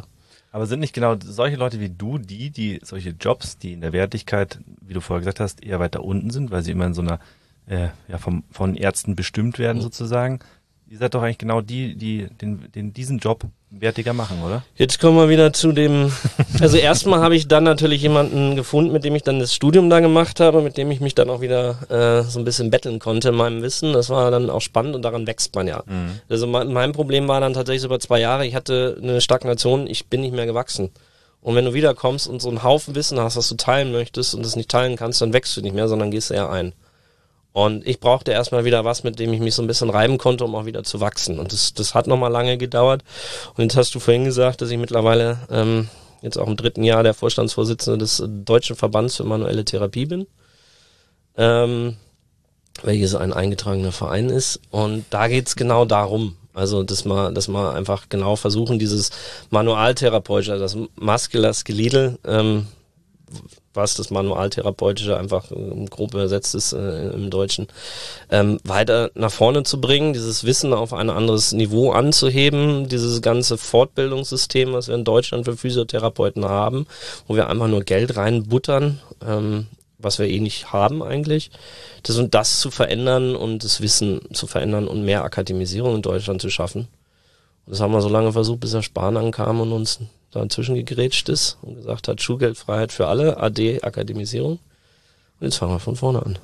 Aber sind nicht genau solche Leute wie du, die, die solche Jobs, die in der Wertigkeit, wie du vorher gesagt hast, eher weiter unten sind, weil sie immer in so einer, äh, ja, vom, von Ärzten bestimmt werden mhm. sozusagen. Ihr seid doch eigentlich genau die, die den, den diesen Job wertiger machen, oder? Jetzt kommen wir wieder zu dem, also erstmal habe ich dann natürlich jemanden gefunden, mit dem ich dann das Studium da gemacht habe, mit dem ich mich dann auch wieder äh, so ein bisschen betteln konnte in meinem Wissen. Das war dann auch spannend und daran wächst man ja. Mhm. Also mein, mein Problem war dann tatsächlich so über zwei Jahre, ich hatte eine Stagnation, ich bin nicht mehr gewachsen. Und wenn du wiederkommst und so einen Haufen Wissen hast, was du teilen möchtest und es nicht teilen kannst, dann wächst du nicht mehr, sondern gehst eher ein. Und ich brauchte erstmal wieder was, mit dem ich mich so ein bisschen reiben konnte, um auch wieder zu wachsen. Und das, das hat nochmal lange gedauert. Und jetzt hast du vorhin gesagt, dass ich mittlerweile ähm, jetzt auch im dritten Jahr der Vorstandsvorsitzende des Deutschen Verbands für manuelle Therapie bin, ähm, welches ein eingetragener Verein ist. Und da geht's genau darum. Also, dass wir, dass wir einfach genau versuchen, dieses Manualtherapeutische, das Musculoskeletal, ähm, was das Manualtherapeutische einfach ähm, grob übersetzt ist äh, im Deutschen, ähm, weiter nach vorne zu bringen, dieses Wissen auf ein anderes Niveau anzuheben, dieses ganze Fortbildungssystem, was wir in Deutschland für Physiotherapeuten haben, wo wir einfach nur Geld reinbuttern, ähm, was wir eh nicht haben eigentlich, das und das zu verändern und das Wissen zu verändern und mehr Akademisierung in Deutschland zu schaffen. Und das haben wir so lange versucht, bis der Spahn ankam und uns dazwischen gegrätscht ist und gesagt hat, Schulgeldfreiheit für alle, A D, Akademisierung. Und jetzt fangen wir von vorne an.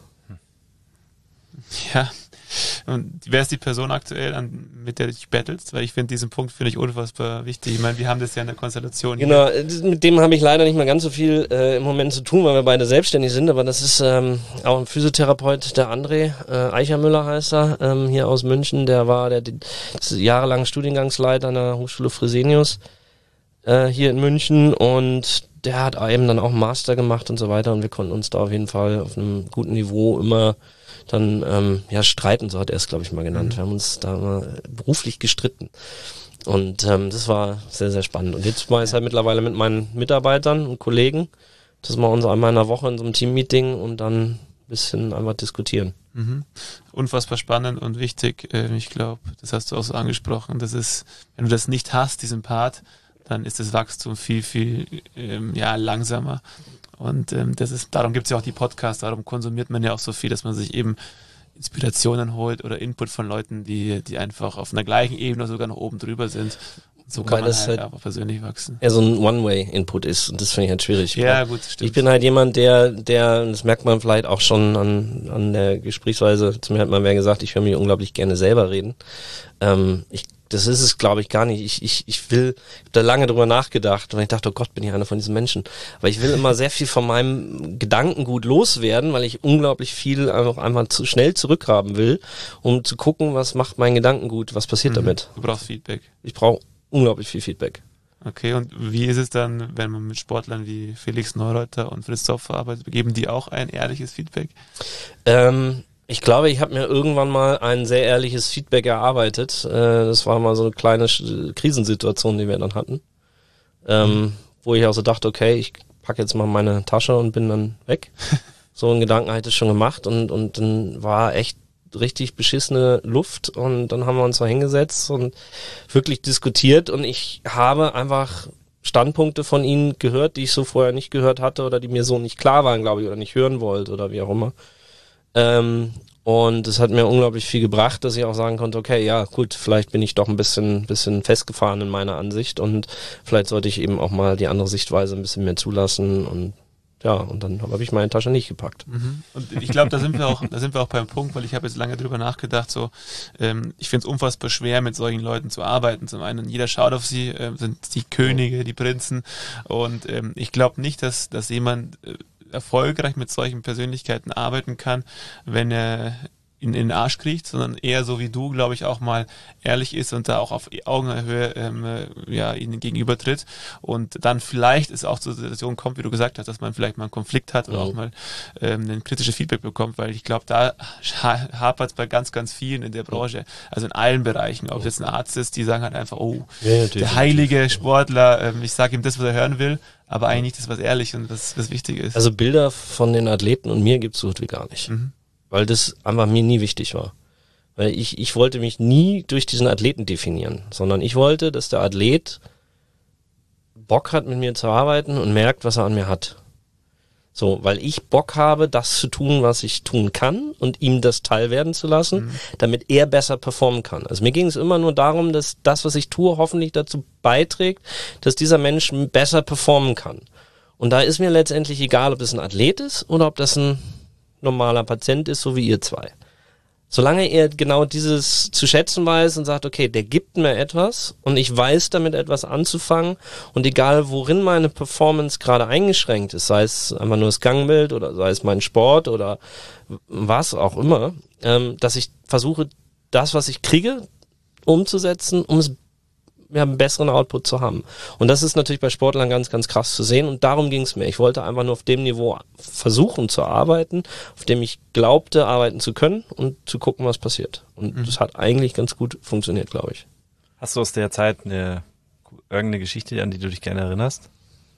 Ja, und wer ist die Person aktuell, an, mit der du dich battlest? Weil ich finde, diesen Punkt finde ich unfassbar wichtig. Ich meine, wir haben das ja in der Konstellation Genau, hier. Mit dem habe ich leider nicht mehr ganz so viel äh, im Moment zu tun, weil wir beide selbstständig sind, aber das ist ähm, auch ein Physiotherapeut, der André äh, Eichermüller heißt er, ähm, hier aus München, der war der, der jahrelang Studiengangsleiter an der Hochschule Fresenius äh, hier in München und der hat eben dann auch einen Master gemacht und so weiter und wir konnten uns da auf jeden Fall auf einem guten Niveau immer dann ähm, ja streiten, so hat er es, glaube ich, mal genannt. Mhm. Wir haben uns da mal beruflich gestritten. Und ähm, das war sehr, sehr spannend. Und jetzt war es halt mittlerweile mit meinen Mitarbeitern und Kollegen, dass wir uns einmal in der Woche in so einem Team-Meeting und dann ein bisschen einfach diskutieren. Mhm. Unfassbar spannend und wichtig. Äh, ich glaube, das hast du auch so angesprochen. Das ist, wenn du das nicht hast, diesen Part, dann ist das Wachstum viel, viel ähm, ja, langsamer. Und ähm, das ist, darum gibt es ja auch die Podcasts, darum konsumiert man ja auch so viel, dass man sich eben Inspirationen holt oder Input von Leuten, die die einfach auf einer gleichen Ebene oder sogar noch oben drüber sind. So kann man halt, halt aber persönlich wachsen. Ja, so ein One-Way-Input ist und das finde ich halt schwierig. Ja, gut, stimmt. Ich bin halt jemand, der, der, das merkt man vielleicht auch schon an, an der Gesprächsweise, zu mir hat mal wer gesagt, ich höre mich unglaublich gerne selber reden. Ähm, ich Das ist es, glaube ich, gar nicht. Ich, ich, ich will, ich habe da lange drüber nachgedacht und ich dachte, oh Gott, bin ich einer von diesen Menschen. Aber ich will immer sehr viel von meinem Gedankengut loswerden, weil ich unglaublich viel einfach einmal zu schnell zurückhaben will, um zu gucken, was macht mein Gedankengut, was passiert mhm. damit. Du brauchst Feedback. Ich brauche unglaublich viel Feedback. Okay, und wie ist es dann, wenn man mit Sportlern wie Felix Neureuter und Fritz Zopf arbeitet? Geben die auch ein ehrliches Feedback? Ähm, Ich glaube, ich habe mir irgendwann mal ein sehr ehrliches Feedback erarbeitet. Äh, das war mal so eine kleine Sch- Krisensituation, die wir dann hatten. Ähm, mhm. Wo ich auch so dachte, okay, ich packe jetzt mal meine Tasche und bin dann weg. So einen Gedanken hatte ich schon gemacht und, und dann war echt richtig beschissene Luft und dann haben wir uns mal hingesetzt und wirklich diskutiert und ich habe einfach Standpunkte von ihnen gehört, die ich so vorher nicht gehört hatte oder die mir so nicht klar waren, glaube ich, oder nicht hören wollte oder wie auch immer. Ähm, und es hat mir unglaublich viel gebracht, dass ich auch sagen konnte, okay, ja, gut, vielleicht bin ich doch ein bisschen, bisschen festgefahren in meiner Ansicht und vielleicht sollte ich eben auch mal die andere Sichtweise ein bisschen mehr zulassen und ja, und dann habe ich meine Tasche nicht gepackt. Mhm. Und ich glaube, da sind wir auch, da sind wir auch beim Punkt, weil ich habe jetzt lange drüber nachgedacht, so, ähm, ich finde es unfassbar schwer, mit solchen Leuten zu arbeiten. Zum einen, jeder schaut auf sie, äh, sind die Könige, die Prinzen und ähm, ich glaube nicht, dass, dass jemand äh, erfolgreich mit solchen Persönlichkeiten arbeiten kann, wenn er in, in den Arsch kriecht, sondern eher so wie du, glaube ich, auch mal ehrlich ist und da auch auf Augenhöhe ähm, ja, ihnen gegenübertritt und dann vielleicht es auch zur Situation kommt, wie du gesagt hast, dass man vielleicht mal einen Konflikt hat oder mhm. auch mal ähm, ein kritisches Feedback bekommt, weil ich glaube, da ha- hapert es bei ganz, ganz vielen in der Branche, also in allen Bereichen, ob es jetzt ein Arzt ist, die sagen halt einfach, oh, ja, der heilige Sportler, ähm, ich sage ihm das, was er hören will, aber eigentlich nicht das, was ehrlich und was, was wichtig ist. Also Bilder von den Athleten und mir gibt's so gut wie gar nicht. Mhm. Weil das einfach mir nie wichtig war. Weil ich, ich wollte mich nie durch diesen Athleten definieren, sondern ich wollte, dass der Athlet Bock hat, mit mir zu arbeiten und merkt, was er an mir hat. So, weil ich Bock habe, das zu tun, was ich tun kann und ihm das teilwerden zu lassen, mhm. damit er besser performen kann. Also mir ging es immer nur darum, dass das, was ich tue, hoffentlich dazu beiträgt, dass dieser Mensch besser performen kann. Und da ist mir letztendlich egal, ob das ein Athlet ist oder ob das ein normaler Patient ist, so wie ihr zwei. Solange er genau dieses zu schätzen weiß und sagt, okay, der gibt mir etwas und ich weiß damit etwas anzufangen und egal worin meine Performance gerade eingeschränkt ist, sei es einfach nur das Gangbild oder sei es mein Sport oder was auch immer, ähm, dass ich versuche, das, was ich kriege, umzusetzen, um es ja, einen besseren Output zu haben. Und das ist natürlich bei Sportlern ganz, ganz krass zu sehen und darum ging es mir. Ich wollte einfach nur auf dem Niveau versuchen zu arbeiten, auf dem ich glaubte, arbeiten zu können und zu gucken, was passiert. Und mhm. das hat eigentlich ganz gut funktioniert, glaube ich. Hast du aus der Zeit eine irgendeine Geschichte, an die du dich gerne erinnerst?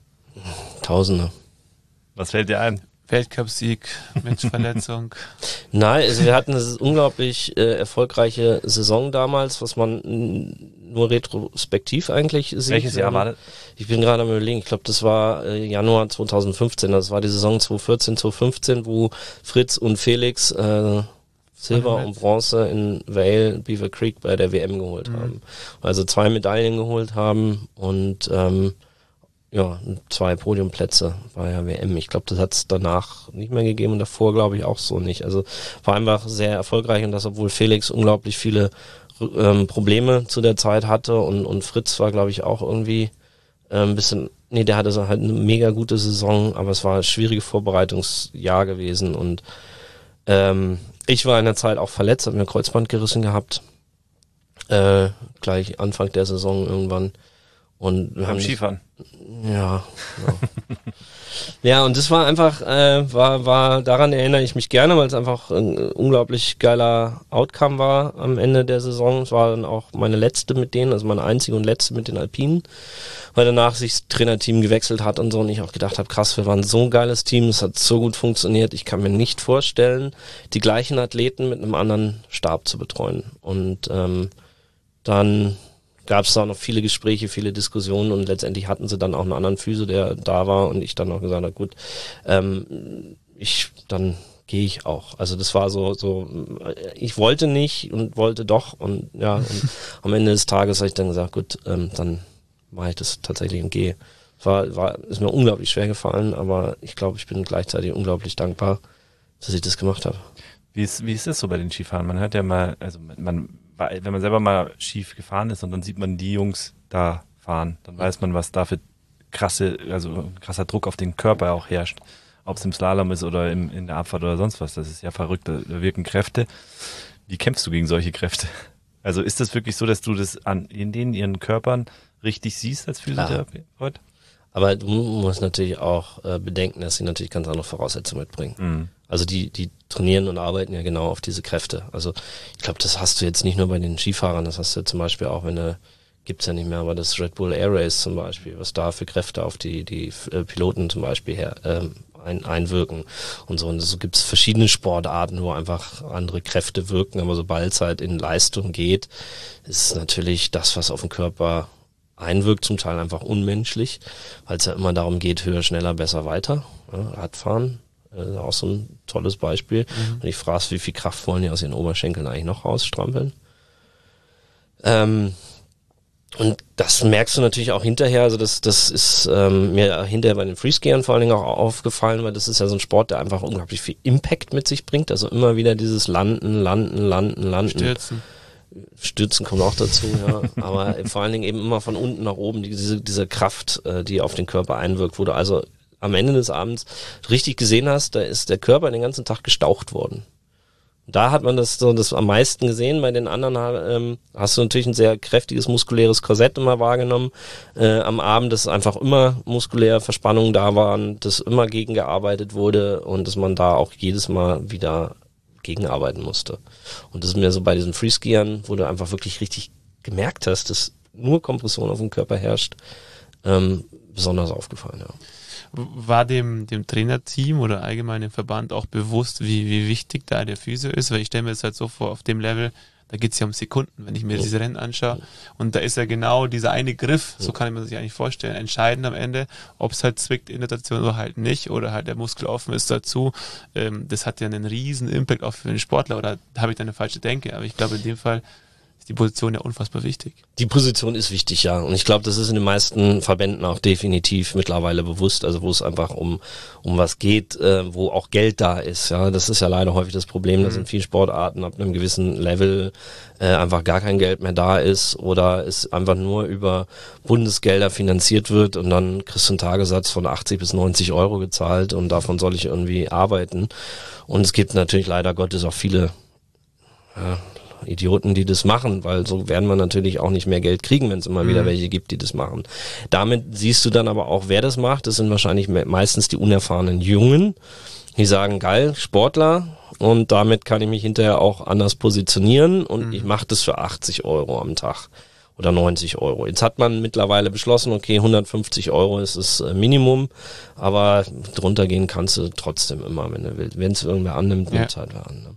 Tausende. Was fällt dir ein? Weltcupsieg mit Verletzung. Nein, also wir hatten eine unglaublich äh, erfolgreiche Saison damals, was man n- nur retrospektiv eigentlich sieht. Welches Jahr war das? Ich bin gerade am Überlegen, ich glaube, das war äh, Januar zwanzig fünfzehn, das war die Saison zwanzig vierzehn, zwanzig fünfzehn, wo Fritz und Felix äh, Silber und Bronze in Vale, Beaver Creek bei der W M geholt mhm. haben. Also zwei Medaillen geholt haben und ähm, ja, zwei Podiumplätze bei der W M. Ich glaube, das hat es danach nicht mehr gegeben und davor glaube ich auch so nicht. Also war einfach sehr erfolgreich und das, obwohl Felix unglaublich viele ähm, Probleme zu der Zeit hatte und, und Fritz war, glaube ich, auch irgendwie äh, ein bisschen, nee, der hatte so halt eine mega gute Saison, aber es war ein schwieriges Vorbereitungsjahr gewesen und ähm, ich war in der Zeit auch verletzt, habe mir Kreuzband gerissen gehabt, äh, gleich Anfang der Saison irgendwann. Und wir Beim haben Skifahren. Ja, ja. Ja, und das war einfach, äh, war, war, daran erinnere ich mich gerne, weil es einfach ein unglaublich geiler Outcome war am Ende der Saison. Es war dann auch meine letzte mit denen, also meine einzige und letzte mit den Alpinen, weil danach sich das Trainerteam gewechselt hat und so und ich auch gedacht habe, krass, wir waren so ein geiles Team, es hat so gut funktioniert, ich kann mir nicht vorstellen, die gleichen Athleten mit einem anderen Stab zu betreuen. Und ähm, dann gab es da noch viele Gespräche, viele Diskussionen und letztendlich hatten sie dann auch einen anderen Physio, der da war und ich dann auch gesagt habe, gut, ähm, ich, dann gehe ich auch. Also das war so, so, ich wollte nicht und wollte doch und ja, und am Ende des Tages habe ich dann gesagt, gut, ähm, dann mache ich das tatsächlich und gehe. War, war, ist mir unglaublich schwer gefallen, aber ich glaube, ich bin gleichzeitig unglaublich dankbar, dass ich das gemacht habe. Wie ist, wie ist das so bei den Skifahren? Man hört ja mal, also man, wenn man selber mal schief gefahren ist und dann sieht man die Jungs da fahren, dann weiß man, was da für krasse, also krasser Druck auf den Körper auch herrscht. Ob es im Slalom ist oder im, in der Abfahrt oder sonst was. Das ist ja verrückt, da wirken Kräfte. Wie kämpfst du gegen solche Kräfte? Also ist das wirklich so, dass du das an in denen ihren Körpern richtig siehst als Physiotherapeut? Aber du musst natürlich auch äh, bedenken, dass sie natürlich ganz andere Voraussetzungen mitbringen. Mhm. Also die, die trainieren und arbeiten ja genau auf diese Kräfte. Also ich glaube, das hast du jetzt nicht nur bei den Skifahrern, das hast du zum Beispiel auch, wenn du, gibt's ja nicht mehr, aber das Red Bull Air Race zum Beispiel, was da für Kräfte auf die, die äh, Piloten zum Beispiel her, ähm, ein, einwirken und so. Und so gibt's verschiedene Sportarten, wo einfach andere Kräfte wirken, aber sobald es halt in Leistung geht, ist natürlich das, was auf den Körper einwirkt, zum Teil einfach unmenschlich, weil es ja immer darum geht, höher, schneller, besser, weiter. Ja, Radfahren, äh, auch so ein tolles Beispiel. Mhm. Und ich frage, wie viel Kraft wollen die aus ihren Oberschenkeln eigentlich noch rausstrampeln? Ähm, und das merkst du natürlich auch hinterher, also das, das ist ähm, mir hinterher bei den Freeskiern vor allen Dingen auch aufgefallen, weil das ist ja so ein Sport, der einfach unglaublich viel Impact mit sich bringt, also immer wieder dieses Landen, Landen, Landen, Landen. Stürzen. Stürzen kommt auch dazu, ja. Aber vor allen Dingen eben immer von unten nach oben, diese, diese Kraft, äh, die auf den Körper einwirkt, wo du also am Ende des Abends richtig gesehen hast, da ist der Körper den ganzen Tag gestaucht worden. Da hat man das so das am meisten gesehen. Bei den anderen ähm, hast du natürlich ein sehr kräftiges muskuläres Korsett immer wahrgenommen. Äh, am Abend, dass einfach immer muskuläre Verspannungen da waren, dass immer gegengearbeitet wurde und dass man da auch jedes Mal wieder gegenarbeiten musste. Und das ist mir so bei diesen Freeskiern, wo du einfach wirklich richtig gemerkt hast, dass nur Kompression auf dem Körper herrscht, ähm, besonders aufgefallen, ja. War dem, dem Trainerteam oder allgemein dem Verband auch bewusst, wie, wie wichtig da der Physio ist? Weil ich stelle mir jetzt halt so vor, auf dem Level, Da geht es ja um Sekunden, wenn ich mir diese Rennen anschaue. Und da ist ja genau dieser eine Griff, so kann ich mir das eigentlich vorstellen, entscheidend am Ende, ob es halt zwickt in der Situation oder halt nicht, oder halt der Muskel offen ist dazu. Ähm, das hat ja einen riesen Impact auch für den Sportler, oder habe ich da eine falsche Denke? Aber ich glaube, in dem Fall ist die Position ja unfassbar wichtig. Die Position ist wichtig, ja. Und ich glaube, das ist in den meisten Verbänden auch definitiv mittlerweile bewusst, also wo es einfach um um was geht, äh, wo auch Geld da ist. Ja, das ist ja leider häufig das Problem, mhm. dass in vielen Sportarten ab einem gewissen Level äh, einfach gar kein Geld mehr da ist oder es einfach nur über Bundesgelder finanziert wird und dann kriegst du einen Tagessatz von achtzig bis neunzig Euro gezahlt und davon soll ich irgendwie arbeiten. Und es gibt natürlich leider Gottes auch viele ja, Idioten, die das machen, weil so werden wir natürlich auch nicht mehr Geld kriegen, wenn es immer mhm. wieder welche gibt, die das machen. Damit siehst du dann aber auch, wer das macht. Das sind wahrscheinlich meistens die unerfahrenen Jungen, die sagen, geil, Sportler, und damit kann ich mich hinterher auch anders positionieren und mhm. ich mache das für achtzig Euro am Tag oder neunzig Euro. Jetzt hat man mittlerweile beschlossen, okay, hundertfünfzig Euro ist das Minimum, aber drunter gehen kannst du trotzdem immer, wenn du willst. Wenn es irgendwer annimmt, nimmt es halt wer an. Ne?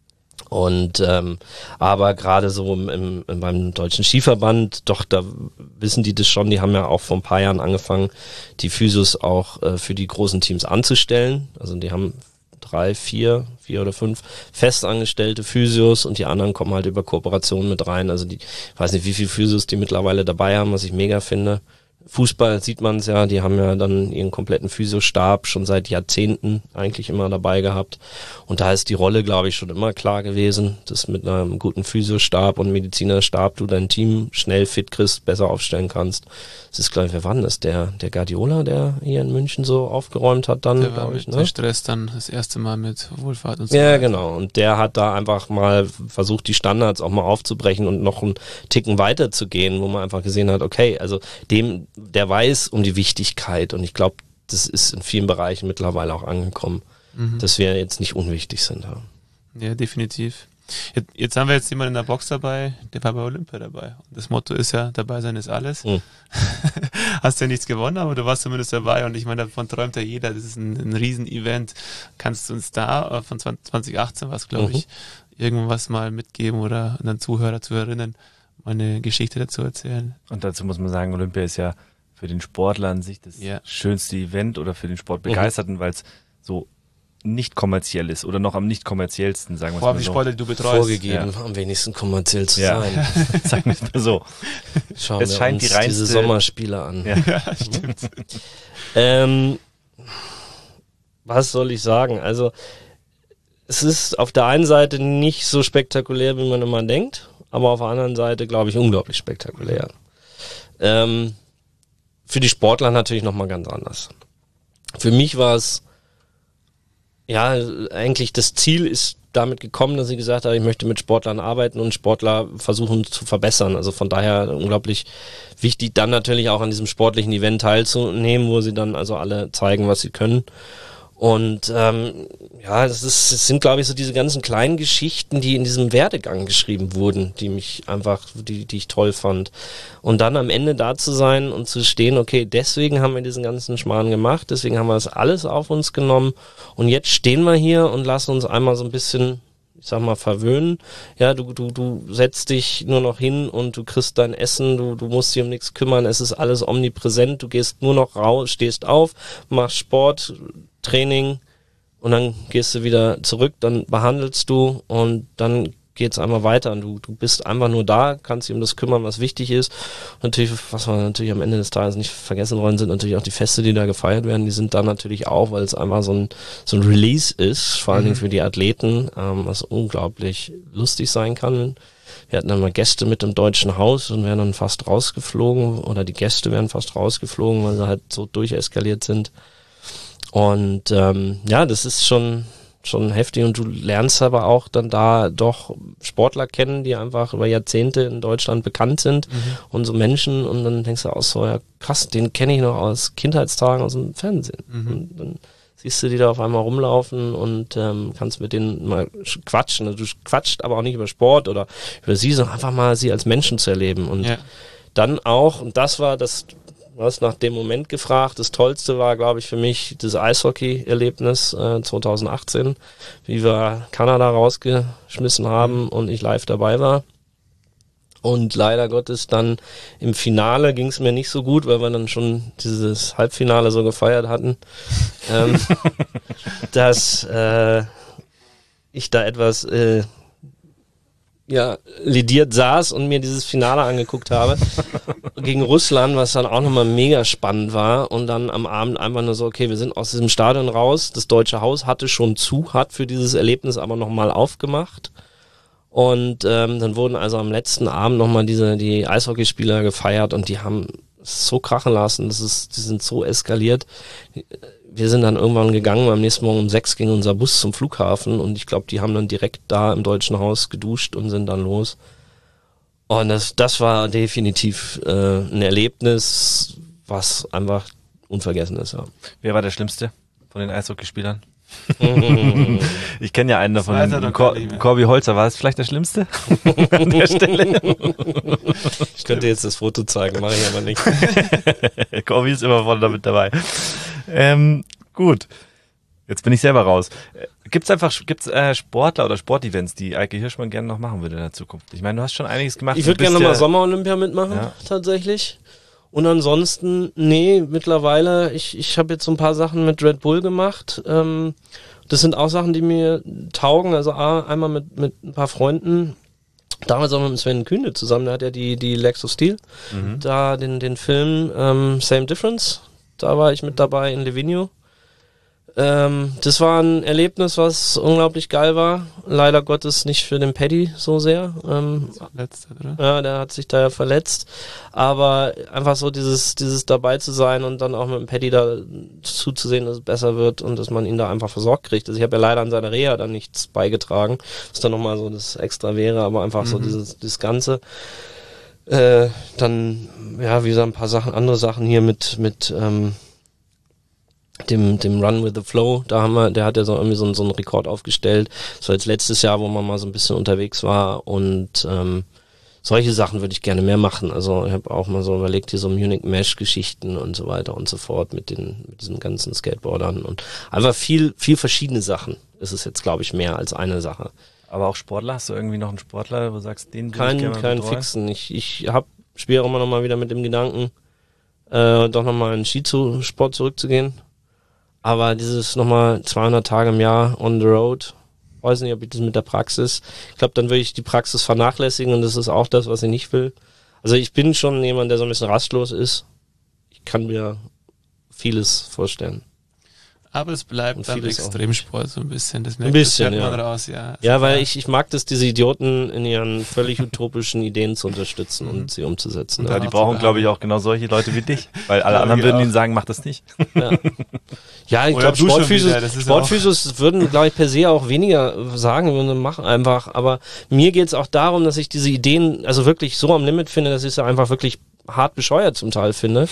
Und ähm, aber gerade so im, im, beim Deutschen Skiverband, doch, da wissen die das schon, die haben ja auch vor ein paar Jahren angefangen, die Physios auch äh, für die großen Teams anzustellen. Also die haben drei, vier, vier oder fünf festangestellte Physios und die anderen kommen halt über Kooperationen mit rein. Also die, ich weiß nicht, wie viele Physios die mittlerweile dabei haben, was ich mega finde. Fußball sieht man es ja, die haben ja dann ihren kompletten Physiostab schon seit Jahrzehnten eigentlich immer dabei gehabt. Und da ist die Rolle, glaube ich, schon immer klar gewesen, dass mit einem guten Physiostab und Medizinerstab du dein Team schnell fit kriegst, besser aufstellen kannst. Das ist, glaube ich, wer war denn das? Der, der Guardiola, der hier in München so aufgeräumt hat dann, glaube ich. Ne? Der Stress dann das erste Mal mit Wohlfahrt und so. Ja, weiter. Genau. Und der hat da einfach mal versucht, die Standards auch mal aufzubrechen und noch einen Ticken weiter zu gehen, wo man einfach gesehen hat, okay, also dem, der weiß um die Wichtigkeit und ich glaube, das ist in vielen Bereichen mittlerweile auch angekommen, mhm. dass wir jetzt nicht unwichtig sind. Ja, ja, definitiv. Jetzt, jetzt haben wir jetzt jemanden in der Box dabei, der war bei Olympia dabei. Und das Motto ist ja, dabei sein ist alles. Mhm. Hast ja nichts gewonnen, aber du warst zumindest dabei und ich meine, davon träumt ja jeder. Das ist ein, ein Riesen-Event. Kannst du uns da, von zwanzig achtzehn war es, glaube mhm. ich, irgendwas mal mitgeben oder dann Zuhörer, Zuhörerinnen mal eine Geschichte dazu erzählen? Und dazu muss man sagen, Olympia ist ja für den Sportler an sich das ja. schönste Event oder für den Sportbegeisterten, mhm. weil es so nicht kommerziell ist oder noch am nicht kommerziellsten, sagen wir es mal so. Wie Sportler, die du betreust. Vorgegeben, ja. am wenigsten kommerziell zu ja. sein. Sagen wir es mal so. Schauen es wir scheint uns die reinste diese Sommerspiele an. Ja, ja stimmt. ähm, was soll ich sagen? Also es ist auf der einen Seite nicht so spektakulär, wie man immer denkt, aber auf der anderen Seite, glaube ich, unglaublich spektakulär. Ähm, für die Sportler natürlich nochmal ganz anders. Für mich war es ja, eigentlich das Ziel ist damit gekommen, dass ich gesagt habe, ich möchte mit Sportlern arbeiten und Sportler versuchen zu verbessern. Also von daher unglaublich wichtig, dann natürlich auch an diesem sportlichen Event teilzunehmen, wo sie dann also alle zeigen, was sie können. Und ähm, ja, das, ist, das sind, glaube ich, so diese ganzen kleinen Geschichten, die in diesem Werdegang geschrieben wurden, die mich einfach, die, die ich toll fand. Und dann am Ende da zu sein und zu stehen, okay, deswegen haben wir diesen ganzen Schmarrn gemacht, deswegen haben wir das alles auf uns genommen und jetzt stehen wir hier und lassen uns einmal so ein bisschen, ich sag mal, verwöhnen. Ja, du, du, du setzt dich nur noch hin und du kriegst dein Essen, du, du musst dich um nichts kümmern, es ist alles omnipräsent, du gehst nur noch raus, stehst auf, machst Sport, Training und dann gehst du wieder zurück, dann behandelst du und dann geht's einmal weiter und du, du bist einfach nur da, kannst dich um das kümmern, was wichtig ist. Und natürlich, was wir natürlich am Ende des Tages nicht vergessen wollen, sind natürlich auch die Feste, die da gefeiert werden, die sind da natürlich auch, weil es einfach so ein, so ein Release ist, vor allen Dingen für die Athleten, ähm, was unglaublich lustig sein kann. Wir hatten dann mal Gäste mit im Deutschen Haus und wären dann fast rausgeflogen oder die Gäste wären fast rausgeflogen, weil sie halt so durcheskaliert sind. Und ähm, ja, das ist schon schon heftig und du lernst aber auch dann da doch Sportler kennen, die einfach über Jahrzehnte in Deutschland bekannt sind mhm. und so Menschen und dann denkst du auch so, ja krass, den kenne ich noch aus Kindheitstagen aus dem Fernsehen. Mhm. Und dann siehst du die da auf einmal rumlaufen und ähm, kannst mit denen mal quatschen. Also du quatscht aber auch nicht über Sport oder über sie, sondern einfach mal sie als Menschen zu erleben und ja. dann auch, und das war das du hast nach dem Moment gefragt. Das Tollste war, glaube ich, für mich das Eishockey-Erlebnis äh, zwanzig achtzehn, wie wir Kanada rausgeschmissen haben und ich live dabei war. Und leider Gottes dann im Finale ging es mir nicht so gut, weil wir dann schon dieses Halbfinale so gefeiert hatten, ähm, dass äh, ich da etwas äh, ja, lediert saß und mir dieses Finale angeguckt habe gegen Russland, was dann auch nochmal mega spannend war und dann am Abend einfach nur so, okay, wir sind aus diesem Stadion raus, das Deutsche Haus hatte schon zu, hat für dieses Erlebnis aber nochmal aufgemacht. Und ähm, dann wurden also am letzten Abend nochmal diese die Eishockeyspieler gefeiert und die haben es so krachen lassen, das ist, die sind so eskaliert. Wir sind dann irgendwann gegangen, am nächsten Morgen um sechs ging unser Bus zum Flughafen und ich glaube, die haben dann direkt da im Deutschen Haus geduscht und sind dann los. Und das, das war definitiv äh, ein Erlebnis, was einfach unvergessen ist. Ja. Wer war der Schlimmste von den Eishockeyspielern? Ich kenne ja einen davon, Cor- Corby Holzer, war es vielleicht der Schlimmste an der Stelle? Ich könnte jetzt das Foto zeigen, mache ich aber nicht. Corby ist immer voll damit dabei. Ähm, gut, jetzt bin ich selber raus. Gibt's einfach gibt's äh, Sportler oder Sportevents, die Eike Hirschmann gerne noch machen würde in der Zukunft? Ich meine, du hast schon einiges gemacht. Ich würde gerne nochmal Sommer-Olympia mitmachen, ja. Tatsächlich. Und ansonsten, nee, mittlerweile, ich, ich habe jetzt so ein paar Sachen mit Red Bull gemacht. Ähm, das sind auch Sachen, die mir taugen. Also A, einmal mit, mit ein paar Freunden, damals auch mit dem Sven Kühne zusammen, der hat ja die, die Legs of Steel, mhm. da den, den Film ähm, Same Difference, da war ich mit dabei in Livigno. Ähm, das war ein Erlebnis, was unglaublich geil war. Leider Gottes nicht für den Paddy so sehr. Ähm, verletzt, oder? Ja, der hat sich da ja verletzt. Aber einfach so dieses, dieses dabei zu sein und dann auch mit dem Paddy da zuzusehen, dass es besser wird und dass man ihn da einfach versorgt kriegt. Also ich habe ja leider an seiner Reha dann nichts beigetragen, was dann nochmal so das Extra wäre, aber einfach mhm. so dieses, dieses Ganze. Äh, dann, ja, wie gesagt, ein paar Sachen, andere Sachen hier mit, mit, ähm, dem dem Run with the Flow, da haben wir, der hat ja so irgendwie so, so einen Rekord aufgestellt. Das war jetzt letztes Jahr, wo man mal so ein bisschen unterwegs war und ähm, solche Sachen würde ich gerne mehr machen. Also ich habe auch mal so überlegt, hier so Munich Mesh Geschichten und so weiter und so fort mit den mit diesen ganzen Skateboardern und einfach viel viel verschiedene Sachen. Ist es jetzt, glaube ich, mehr als eine Sache. Aber auch Sportler, hast du irgendwie noch einen Sportler, wo du sagst, den kein, ich gerne mal keinen betreuen? Fixen. Ich ich habe spiele immer noch mal wieder mit dem Gedanken, äh, doch noch mal in den Skisport zurückzugehen. Aber dieses nochmal zweihundert Tage im Jahr on the road, weiß nicht, ob ich das mit der Praxis, ich glaube, dann würde ich die Praxis vernachlässigen und das ist auch das, was ich nicht will. Also ich bin schon jemand, der so ein bisschen rastlos ist. Ich kann mir vieles vorstellen. Aber es bleibt beim Extremsport so ein bisschen. Das merkt ein bisschen, das ja. man raus, ja. Ja, weil ich, ich mag das, diese Idioten in ihren völlig utopischen Ideen zu unterstützen und sie umzusetzen. Ja, die brauchen, glaube ich, auch genau solche Leute wie dich. Weil alle anderen würden ihnen sagen, mach das nicht. Ja, ja ich glaube, Sportphysios, Sportphysios würden, glaube ich, per se auch weniger sagen, würden machen einfach. Aber mir geht es auch darum, dass ich diese Ideen also wirklich so am Limit finde, dass ich sie einfach wirklich hart bescheuert zum Teil finde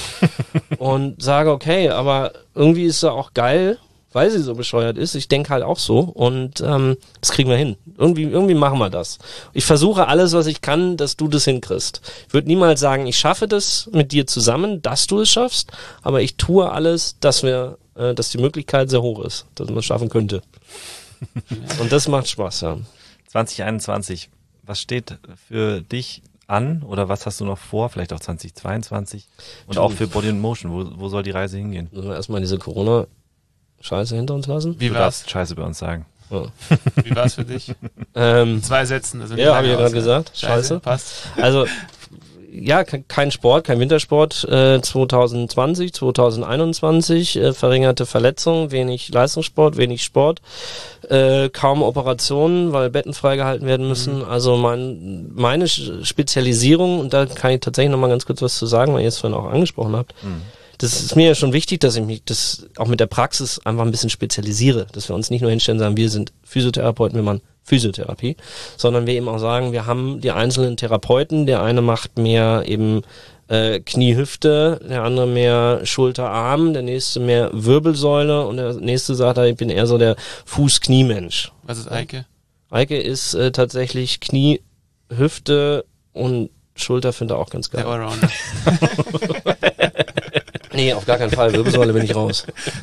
und sage, okay, aber irgendwie ist sie auch geil, weil sie so bescheuert ist. Ich denke halt auch so und ähm, das kriegen wir hin. Irgendwie, irgendwie machen wir das. Ich versuche alles, was ich kann, dass du das hinkriegst. Ich würde niemals sagen, ich schaffe das mit dir zusammen, dass du es schaffst, aber ich tue alles, dass wir, äh, dass die Möglichkeit sehr hoch ist, dass man es schaffen könnte. Und das macht Spaß, ja. zwanzig einundzwanzig, was steht für dich an oder was hast du noch vor, vielleicht auch zwanzig zweiundzwanzig und auch für Body and Motion, wo, wo soll die Reise hingehen? Müssen wir erstmal diese Corona-Scheiße hinter uns lassen? Wie du war's? darfst Scheiße bei uns sagen. Ja. Wie war's für dich? ähm, Zwei Sätzen. Also ja, habe ich ja gerade gesagt. Scheiße. Scheiße. Passt. Also, ja, kein Sport, kein Wintersport, äh, zwanzig zwanzig, zwanzig einundzwanzig, äh, verringerte Verletzungen, wenig Leistungssport, wenig Sport, äh, kaum Operationen, weil Betten freigehalten werden müssen. Mhm. Also mein, meine Spezialisierung, und da kann ich tatsächlich nochmal ganz kurz was zu sagen, weil ihr es vorhin auch angesprochen habt, mhm. das ist mir ja schon wichtig, dass ich mich das auch mit der Praxis einfach ein bisschen spezialisiere, dass wir uns nicht nur hinstellen und sagen, wir sind Physiotherapeuten, wir machen Physiotherapie, sondern wir eben auch sagen, wir haben die einzelnen Therapeuten, der eine macht mehr eben äh, Knie, Hüfte, der andere mehr Schulter, Arm, der nächste mehr Wirbelsäule und der nächste sagt, ich bin eher so der Fuß-Knie-Mensch. Was ist Eike? Eike ist äh, tatsächlich Knie, Hüfte und Schulter, finde ich auch ganz geil. Der Allrounder. Nee, auf gar keinen Fall. Wirbelsäule bin ich raus.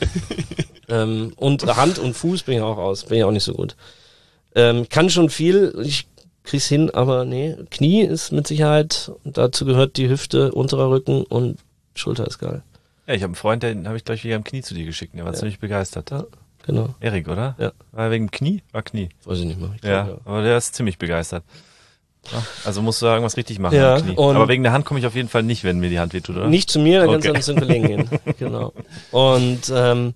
ähm, und Hand und Fuß bin ich auch raus. Bin ich auch nicht so gut. Ähm, kann schon viel. Ich krieg's hin, aber nee. Knie ist mit Sicherheit. Dazu gehört die Hüfte, unterer Rücken und Schulter ist geil. Ja, ich habe einen Freund, den habe ich gleich wieder am Knie zu dir geschickt. Der war ja. ziemlich begeistert. Ja, genau. Erik, oder? Ja. War wegen Knie? War Knie. Weiß ich nicht mehr. Ich ja, glaub, ja, aber der ist ziemlich begeistert. Also musst du irgendwas richtig machen ja, am Knie. Aber wegen der Hand komme ich auf jeden Fall nicht, wenn mir die Hand wehtut, oder? Nicht zu mir, dann okay. kannst du dann zu den Kollegen gehen. Genau. Und ähm,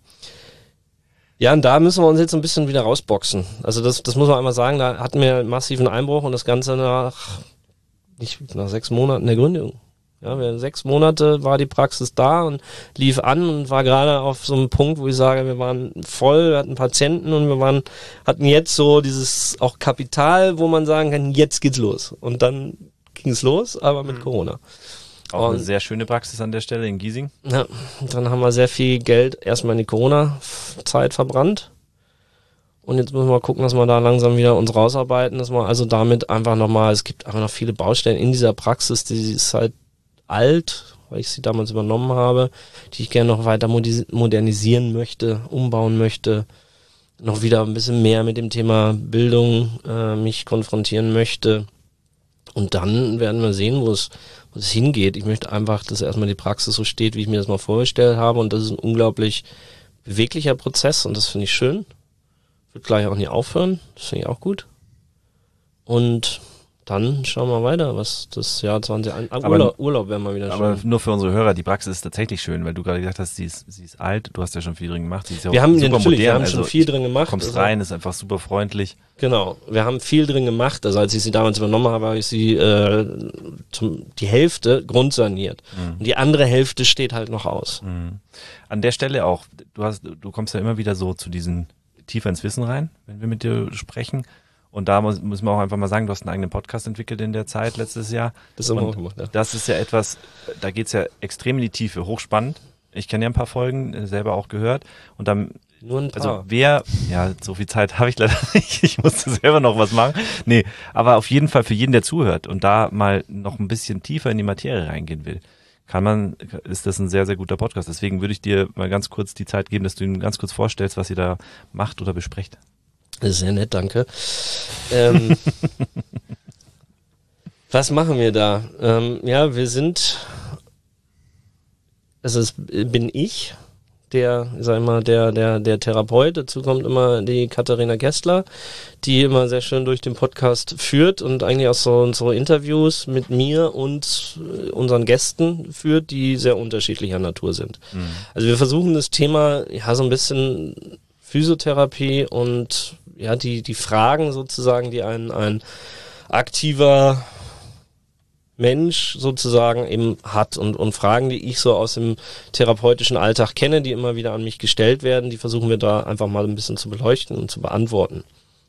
ja, und da müssen wir uns jetzt ein bisschen wieder rausboxen. Also das, das muss man einmal sagen, da hatten wir einen massiven Einbruch und das Ganze nach, nicht, nach sechs Monaten der Gründung. Ja, wir, sechs Monate war die Praxis da und lief an und war gerade auf so einem Punkt, wo ich sage, wir waren voll, wir hatten Patienten und wir waren, hatten jetzt so dieses auch Kapital, wo man sagen kann, jetzt geht's los. Und dann ging es los, aber mit Corona. Auch und, eine sehr schöne Praxis an der Stelle in Giesing. Ja, dann haben wir sehr viel Geld erstmal in die Corona-Zeit verbrannt. Und jetzt müssen wir mal gucken, dass wir da langsam wieder uns rausarbeiten, dass wir also damit einfach nochmal, es gibt einfach noch viele Baustellen in dieser Praxis, die ist halt alt, weil ich sie damals übernommen habe, die ich gerne noch weiter modernisieren möchte, umbauen möchte, noch wieder ein bisschen mehr mit dem Thema Bildung äh, mich konfrontieren möchte. Und dann werden wir sehen, wo es, wo es hingeht. Ich möchte einfach, dass erstmal die Praxis so steht, wie ich mir das mal vorgestellt habe. Und das ist ein unglaublich beweglicher Prozess und das finde ich schön. Wird gleich auch nie aufhören. Das finde ich auch gut. Und dann schauen wir weiter, was das Jahr zwanzig aber Urlaub, Urlaub wäre mal wieder schön. Aber nur für unsere Hörer, die Praxis ist tatsächlich schön, weil du gerade gesagt hast, sie ist, sie ist alt, du hast ja schon viel drin gemacht. Sie ist ja wir auch haben super natürlich, modern, wir haben also schon viel drin gemacht. Du kommst also, rein, ist einfach super freundlich. Genau, wir haben viel drin gemacht. Also als ich sie damals übernommen habe, habe ich sie äh, zum, die Hälfte grundsaniert. Mhm. Und die andere Hälfte steht halt noch aus. Mhm. An der Stelle auch, du hast, du kommst ja immer wieder so zu diesen tiefer ins Wissen rein, wenn wir mit dir sprechen. Und da muss, müssen wir auch einfach mal sagen, du hast einen eigenen Podcast entwickelt in der Zeit, letztes Jahr. Das haben wir auch gemacht, ja. Das ist ja etwas, da geht's ja extrem in die Tiefe, hochspannend. Ich kenne ja ein paar Folgen, selber auch gehört. Und dann, nur ein paar. also wer, ja, so viel Zeit habe ich leider nicht, ich musste selber noch was machen. Nee, aber auf jeden Fall für jeden, der zuhört und da mal noch ein bisschen tiefer in die Materie reingehen will, kann man, ist das ein sehr, sehr guter Podcast. Deswegen würde ich dir mal ganz kurz die Zeit geben, dass du ihm ganz kurz vorstellst, was ihr da macht oder besprecht. Das ist sehr nett, danke. Ähm, was machen wir da? Ähm, ja, wir sind, also es bin ich, der, sag ich mal, der, der, der Therapeut. Dazu kommt immer die Katharina Kessler, die immer sehr schön durch den Podcast führt und eigentlich auch so unsere Interviews mit mir und unseren Gästen führt, die sehr unterschiedlicher Natur sind. Mhm. Also wir versuchen das Thema, ja, so ein bisschen Physiotherapie und ja, die, die Fragen sozusagen, die ein, ein aktiver Mensch sozusagen eben hat und, und Fragen, die ich so aus dem therapeutischen Alltag kenne, die immer wieder an mich gestellt werden, die versuchen wir da einfach mal ein bisschen zu beleuchten und zu beantworten.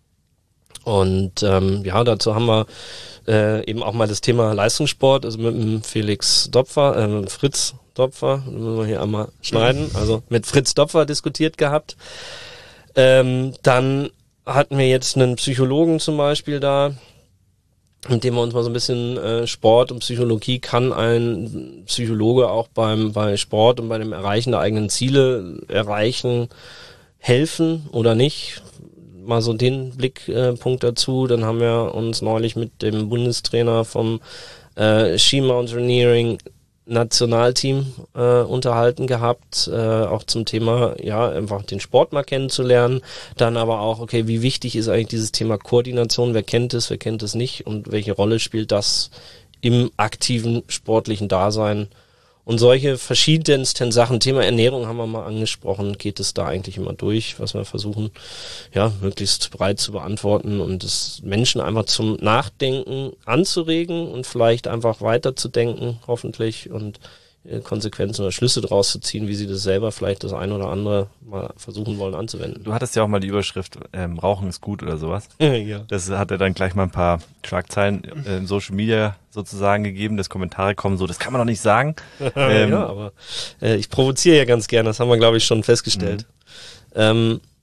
Und ähm, ja, dazu haben wir äh, eben auch mal das Thema Leistungssport, also mit dem Felix Dopfer, äh, mit Fritz Dopfer, müssen wir hier einmal schneiden, also mit Fritz Dopfer diskutiert gehabt. Ähm, dann hatten wir jetzt einen Psychologen zum Beispiel da, mit dem wir uns mal so ein bisschen äh, Sport und Psychologie, kann ein Psychologe auch beim bei Sport und bei dem Erreichen der eigenen Ziele erreichen, helfen oder nicht? Mal so den Blickpunkt äh, dazu. Dann haben wir uns neulich mit dem Bundestrainer vom äh, Ski Mountaineering Nationalteam äh, unterhalten gehabt, äh, auch zum Thema, ja, einfach den Sport mal kennenzulernen, dann aber auch, okay, wie wichtig ist eigentlich dieses Thema Koordination, wer kennt es, wer kennt es nicht und welche Rolle spielt das im aktiven sportlichen Dasein und solche verschiedensten Sachen. Thema Ernährung haben wir mal angesprochen, geht es da eigentlich immer durch, was wir versuchen, ja, möglichst breit zu beantworten und das Menschen einfach zum Nachdenken anzuregen und vielleicht einfach weiterzudenken, hoffentlich, und Konsequenzen oder Schlüsse draus zu ziehen, wie sie das selber vielleicht das ein oder andere mal versuchen wollen anzuwenden. Du hattest ja auch mal die Überschrift, ähm, Rauchen ist gut oder sowas. Ja. Das hat er dann gleich mal ein paar Schlagzeilen äh, im Social Media sozusagen gegeben, dass Kommentare kommen, so, das kann man doch nicht sagen. ähm, ja, aber äh, ich provoziere ja ganz gerne, das haben wir, glaube ich, schon festgestellt. Mhm. Ähm,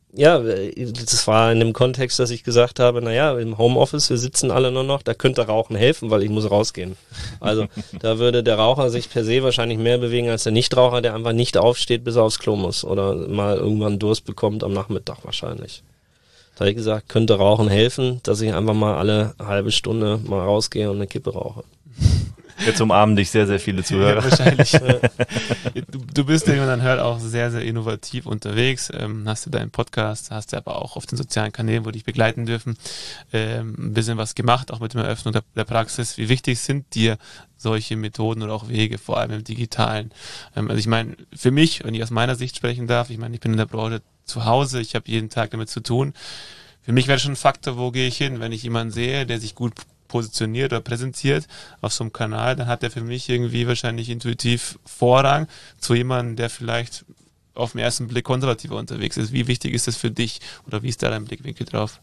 ja, das war in dem Kontext, dass ich gesagt habe, naja, im Homeoffice, wir sitzen alle nur noch, da könnte Rauchen helfen, weil ich muss rausgehen. Also da würde der Raucher sich per se wahrscheinlich mehr bewegen als der Nichtraucher, der einfach nicht aufsteht, bis er aufs Klo muss oder mal irgendwann Durst bekommt am Nachmittag wahrscheinlich. Da habe ich gesagt, könnte Rauchen helfen, dass ich einfach mal alle halbe Stunde mal rausgehe und eine Kippe rauche. Jetzt umarmen dich sehr, sehr viele Zuhörer. Ja, wahrscheinlich. du, du bist, wie man dann hört, auch sehr, sehr innovativ unterwegs. Ähm, hast du deinen Podcast, hast du aber auch auf den sozialen Kanälen, wo dich begleiten dürfen, ähm, ein bisschen was gemacht, auch mit der Eröffnung der, der Praxis. Wie wichtig sind dir solche Methoden oder auch Wege, vor allem im Digitalen? Ähm, also ich meine, für mich, wenn ich aus meiner Sicht sprechen darf, ich meine, ich bin in der Branche zu Hause, ich habe jeden Tag damit zu tun. Für mich wäre schon ein Faktor, wo gehe ich hin, wenn ich jemanden sehe, der sich gut positioniert oder präsentiert auf so einem Kanal, dann hat der für mich irgendwie wahrscheinlich intuitiv Vorrang zu jemandem, der vielleicht auf den ersten Blick konservativer unterwegs ist. Wie wichtig ist das für dich oder wie ist da dein Blickwinkel drauf?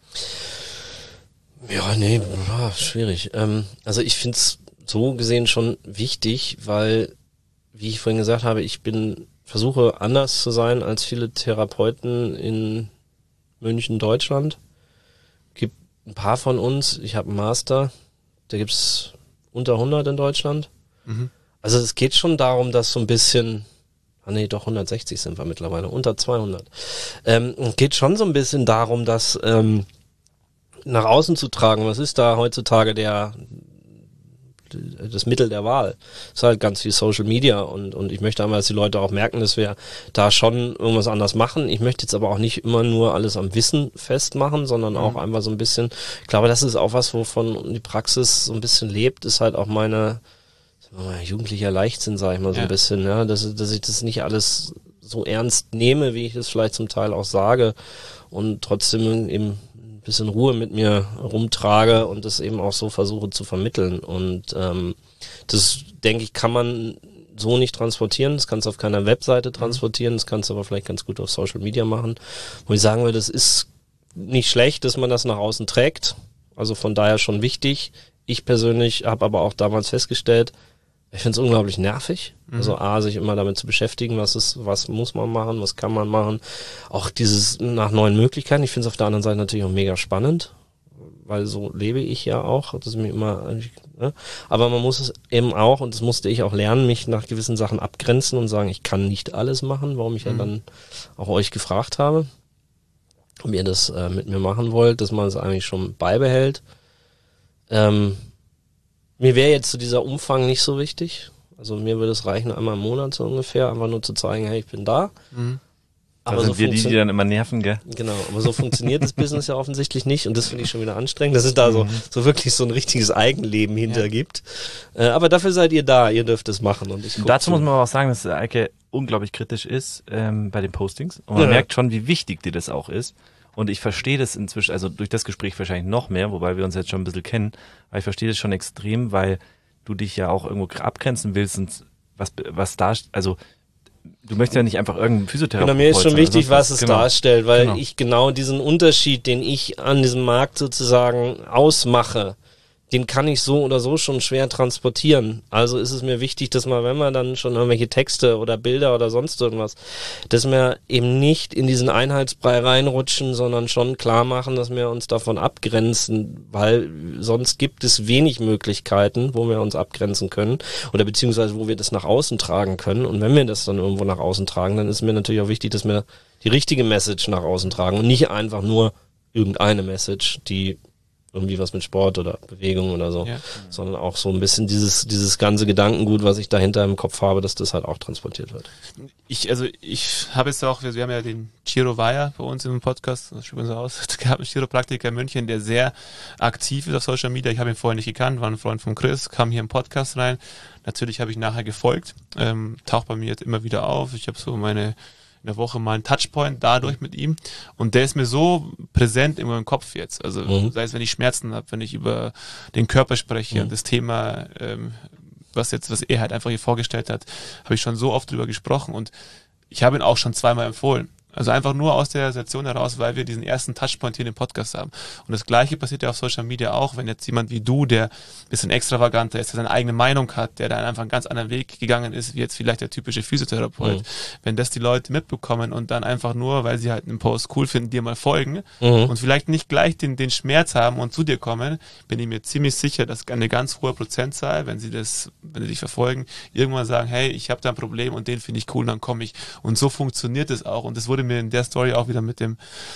Ja, nee, boah, schwierig. Ähm, also ich finde es so gesehen schon wichtig, weil, wie ich vorhin gesagt habe, ich bin, versuche anders zu sein als viele Therapeuten in München, Deutschland. Gibt ein paar von uns, ich habe einen Master, da gibt's unter hundert in Deutschland. Mhm. Also es geht schon darum, dass so ein bisschen, ah nee, doch hundertsechzig sind wir mittlerweile, unter zweihundert. Ähm, geht schon so ein bisschen darum, dass ähm, nach außen zu tragen, was ist da heutzutage der das Mittel der Wahl. Das ist halt ganz viel Social Media und und ich möchte einmal, dass die Leute auch merken, dass wir da schon irgendwas anders machen. Ich möchte jetzt aber auch nicht immer nur alles am Wissen festmachen, sondern auch mhm. einfach so ein bisschen, ich glaube, das ist auch was, wovon die Praxis so ein bisschen lebt, ist halt auch meine jugendlicher Leichtsinn, sage ich mal so ja. ein bisschen, ja, dass, dass ich das nicht alles so ernst nehme, wie ich es vielleicht zum Teil auch sage und trotzdem eben ein bisschen Ruhe mit mir rumtrage und das eben auch so versuche zu vermitteln. Und ähm, das, denke ich, kann man so nicht transportieren. Das kannst du auf keiner Webseite transportieren, das kannst du aber vielleicht ganz gut auf Social Media machen. Wo ich sagen will, das ist nicht schlecht, dass man das nach außen trägt. Also von daher schon wichtig. Ich persönlich habe aber auch damals festgestellt, ich finde es unglaublich nervig. Mhm. Also A, sich immer damit zu beschäftigen, was ist, was muss man machen, was kann man machen. Auch dieses nach neuen Möglichkeiten. Ich finde es auf der anderen Seite natürlich auch mega spannend, weil so lebe ich ja auch. Das ist mir immer, ne? Aber man muss es eben auch, und das musste ich auch lernen, mich nach gewissen Sachen abgrenzen und sagen, ich kann nicht alles machen, warum ich mhm. ja dann auch euch gefragt habe, ob ihr das äh, mit mir machen wollt, dass man es eigentlich schon beibehält. Ähm, Mir wäre jetzt so dieser Umfang nicht so wichtig. Also mir würde es reichen, einmal im Monat so ungefähr, einfach nur zu zeigen, hey, ich bin da. Mhm. Aber da sind so wir die, die dann immer nerven, gell? Genau, aber so funktioniert das Business ja offensichtlich nicht und das finde ich schon wieder anstrengend, dass es da so, so wirklich so ein richtiges Eigenleben hinter ja. gibt. Äh, aber dafür seid ihr da, ihr dürft es machen. Und ich guck Dazu zu. muss man auch sagen, dass Eike unglaublich kritisch ist ähm, bei den Postings und man ja. merkt schon, wie wichtig dir das auch ist. Und ich verstehe das inzwischen, also durch das Gespräch wahrscheinlich noch mehr, wobei wir uns jetzt schon ein bisschen kennen, aber ich verstehe das schon extrem, weil du dich ja auch irgendwo abgrenzen willst und was, was da, also du möchtest ja nicht einfach irgendeinen Physiotherapeuten. Genau, mir ist schon wichtig, was es genau. darstellt, weil genau. ich genau diesen Unterschied, den ich an diesem Markt sozusagen ausmache, den kann ich so oder so schon schwer transportieren. Also ist es mir wichtig, dass man, wenn man dann schon irgendwelche Texte oder Bilder oder sonst irgendwas, dass wir eben nicht in diesen Einheitsbrei reinrutschen, sondern schon klar machen, dass wir uns davon abgrenzen, weil sonst gibt es wenig Möglichkeiten, wo wir uns abgrenzen können oder beziehungsweise wo wir das nach außen tragen können. Und wenn wir das dann irgendwo nach außen tragen, dann ist mir natürlich auch wichtig, dass wir die richtige Message nach außen tragen und nicht einfach nur irgendeine Message, die irgendwie was mit Sport oder Bewegung oder so, ja. sondern auch so ein bisschen dieses dieses ganze Gedankengut, was ich dahinter im Kopf habe, dass das halt auch transportiert wird. Ich, also ich habe jetzt auch, wir, wir haben ja den Chiro Weyer bei uns im Podcast, das spricht man so aus, es gab einen Chiropraktiker in München, der sehr aktiv ist auf Social Media, ich habe ihn vorher nicht gekannt, war ein Freund von Chris, kam hier im Podcast rein, natürlich habe ich nachher gefolgt, ähm, taucht bei mir jetzt immer wieder auf, ich habe so meine in der Woche mal einen Touchpoint dadurch mit ihm und der ist mir so präsent in meinem Kopf jetzt, also mhm. sei es, wenn ich Schmerzen habe, wenn ich über den Körper spreche mhm. und das Thema, ähm, was jetzt, was er halt einfach hier vorgestellt hat, habe ich schon so oft drüber gesprochen und ich habe ihn auch schon zweimal empfohlen Also einfach nur aus der Situation heraus, weil wir diesen ersten Touchpoint hier in dem Podcast haben. Und das Gleiche passiert ja auf Social Media auch, wenn jetzt jemand wie du, der ein bisschen extravaganter ist, der seine eigene Meinung hat, der da einfach einen ganz anderen Weg gegangen ist, wie jetzt vielleicht der typische Physiotherapeut. Mhm. Wenn das die Leute mitbekommen und dann einfach nur, weil sie halt einen Post cool finden, dir mal folgen mhm. und vielleicht nicht gleich den, den Schmerz haben und zu dir kommen, bin ich mir ziemlich sicher, dass eine ganz hohe Prozentzahl, wenn sie das, wenn sie dich verfolgen, irgendwann sagen, hey, ich habe da ein Problem und den finde ich cool, dann komme ich. Und so funktioniert es auch. Und das wurde mir in der Story auch wieder mit dem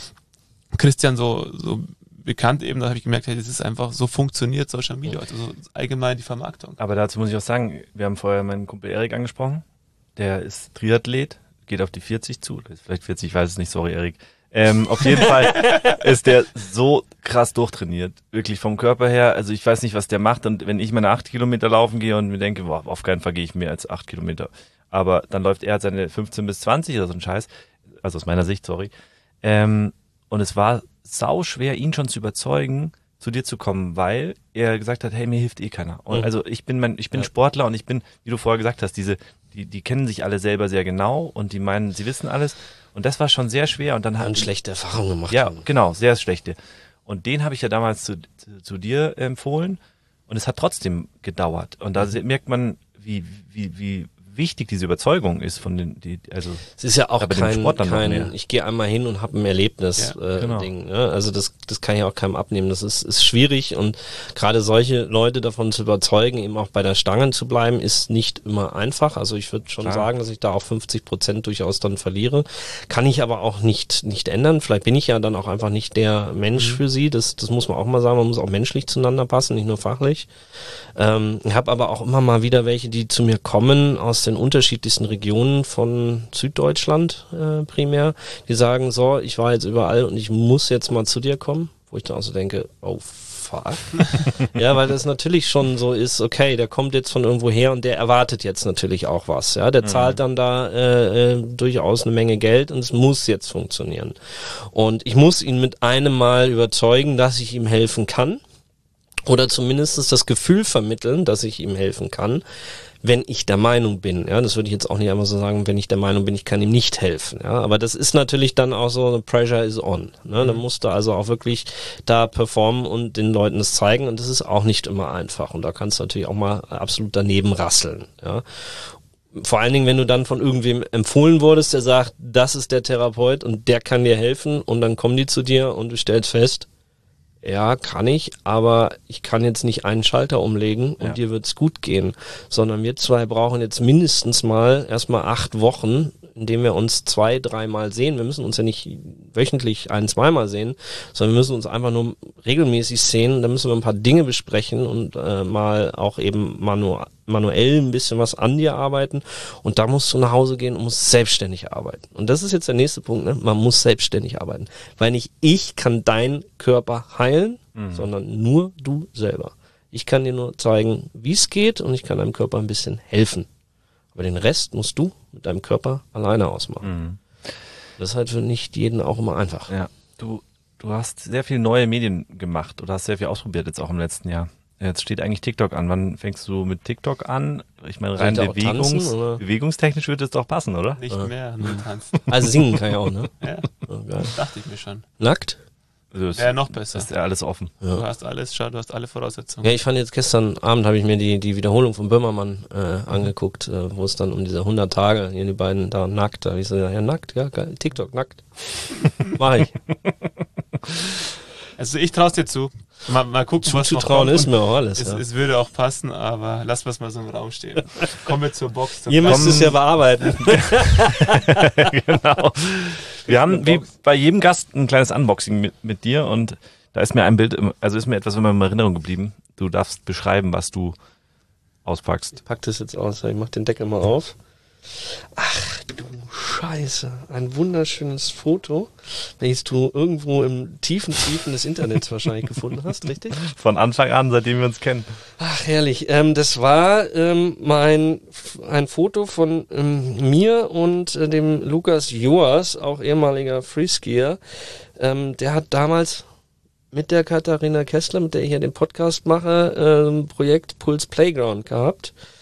Christian so, so bekannt eben, da habe ich gemerkt, hey, das ist einfach, so funktioniert Social Media, also so allgemein die Vermarktung. Aber dazu muss ich auch sagen, wir haben vorher meinen Kumpel Erik angesprochen, der ist Triathlet, geht auf die vierzig zu, vielleicht vierzig, ich weiß es nicht, sorry Erik. Ähm, auf jeden Fall ist der so krass durchtrainiert, wirklich vom Körper her, also ich weiß nicht, was der macht, und wenn ich meine acht Kilometer laufen gehe und mir denke, boah, auf keinen Fall gehe ich mehr als acht Kilometer, aber dann läuft er halt seine fünfzehn bis zwanzig oder so ein Scheiß, also aus meiner Sicht, sorry. Ähm, und es war sau schwer, ihn schon zu überzeugen, zu dir zu kommen, weil er gesagt hat, hey, mir hilft eh keiner. Und mhm. also ich bin mein, ich bin ja. Sportler und ich bin, wie du vorher gesagt hast, diese, die, die kennen sich alle selber sehr genau und die meinen, sie wissen alles. Und das war schon sehr schwer. Und dann haben schlechte Erfahrungen gemacht. Ja, haben. genau, sehr schlechte. Und den habe ich ja damals zu, zu, zu dir empfohlen. Und es hat trotzdem gedauert. Und da mhm. merkt man, wie, wie, wie wichtig diese Überzeugung ist von den, die, also es ist ja auch kein, kein ich gehe einmal hin und habe ein Erlebnis ja, äh, genau. Ding. Ne? Also das, das kann ja auch keinem abnehmen. Das ist, ist schwierig, und gerade solche Leute davon zu überzeugen, eben auch bei der Stange zu bleiben, ist nicht immer einfach. Also ich würde schon Klar. sagen, dass ich da auch fünfzig Prozent durchaus dann verliere. Kann ich aber auch nicht nicht ändern. Vielleicht bin ich ja dann auch einfach nicht der Mensch mhm. für sie. Das, das muss man auch mal sagen. Man muss auch menschlich zueinander passen, nicht nur fachlich. Ähm, ich habe aber auch immer mal wieder welche, die zu mir kommen aus den unterschiedlichsten Regionen von Süddeutschland äh, primär, die sagen, so, ich war jetzt überall und ich muss jetzt mal zu dir kommen, wo ich dann auch so denke, oh fuck. Ja, weil das natürlich schon so ist, okay, der kommt jetzt von irgendwo her und der erwartet jetzt natürlich auch was, ja, der mhm. zahlt dann da äh, äh, durchaus eine Menge Geld und es muss jetzt funktionieren. Und ich muss ihn mit einem Mal überzeugen, dass ich ihm helfen kann, oder zumindest das Gefühl vermitteln, dass ich ihm helfen kann, wenn ich der Meinung bin. Ja, das würde ich jetzt auch nicht einmal so sagen, wenn ich der Meinung bin, ich kann ihm nicht helfen. Ja, aber das ist natürlich dann auch so, pressure is on. Ne? Mhm. Da musst du also auch wirklich da performen und den Leuten das zeigen, und das ist auch nicht immer einfach. Und da kannst du natürlich auch mal absolut daneben rasseln. Ja. Vor allen Dingen, wenn du dann von irgendwem empfohlen wurdest, der sagt, das ist der Therapeut und der kann dir helfen, und dann kommen die zu dir und du stellst fest, ja, kann ich, aber ich kann jetzt nicht einen Schalter umlegen und ja. dir wird's gut gehen, sondern wir zwei brauchen jetzt mindestens mal erstmal acht Wochen, indem wir uns zwei, dreimal sehen. Wir müssen uns ja nicht wöchentlich ein-, zweimal sehen, sondern wir müssen uns einfach nur regelmäßig sehen. Da müssen wir ein paar Dinge besprechen und äh, mal auch eben manu- manuell ein bisschen was an dir arbeiten. Und da musst du nach Hause gehen und musst selbstständig arbeiten. Und das ist jetzt der nächste Punkt, ne? Man muss selbstständig arbeiten. Weil nicht ich kann deinen Körper heilen, mhm. sondern nur du selber. Ich kann dir nur zeigen, wie es geht, und ich kann deinem Körper ein bisschen helfen. Aber den Rest musst du mit deinem Körper alleine ausmachen. Mhm. Das ist halt für nicht jeden auch immer einfach. Ja, du, du hast sehr viel neue Medien gemacht oder hast sehr viel ausprobiert jetzt auch im letzten Jahr. Jetzt steht eigentlich TikTok an. Wann fängst du mit TikTok an? Ich meine, rein Bewegungs- tanzen, bewegungstechnisch würde es doch passen, oder? Nicht ja. mehr, nur tanzen. Also singen kann ich auch, ne? Ja, oh, dachte ich mir schon. Nackt? Also wäre noch besser. Ist ja alles offen. Ja. Du hast alles, schau, du hast alle Voraussetzungen. Ja, ich fand jetzt gestern Abend, habe ich mir die die Wiederholung von Böhmermann äh, angeguckt, äh, wo es dann um diese hundert Tage, hier die beiden da nackt, da habe ich so, ja nackt, ja geil, TikTok nackt. Mach ich. Also ich trau's dir zu. Mal, mal gucken, zu, was zu noch trauen kommt. ist mir auch alles. Es, ja. es würde auch passen, aber lass was mal so im Raum stehen. Kommen wir zur Box. Ihr müsst es ja bearbeiten. Genau. Wir haben wie bei jedem Gast ein kleines Unboxing mit, mit dir, und da ist mir ein Bild, also ist mir etwas in Erinnerung geblieben. Du darfst beschreiben, was du auspackst. Ich pack das jetzt aus, ich mach den Deckel mal auf. Ach du Scheiße, ein wunderschönes Foto, welches du irgendwo im tiefen Tiefen des Internets wahrscheinlich gefunden hast, richtig? Von Anfang an, seitdem wir uns kennen. Ach herrlich, ähm, das war ähm, mein ein Foto von ähm, mir und äh, dem Lukas Joas, auch ehemaliger Freeskier. Ähm, der hat damals mit der Katharina Kessler, mit der ich ja den Podcast mache, ähm, Projekt Puls Playground gehabt.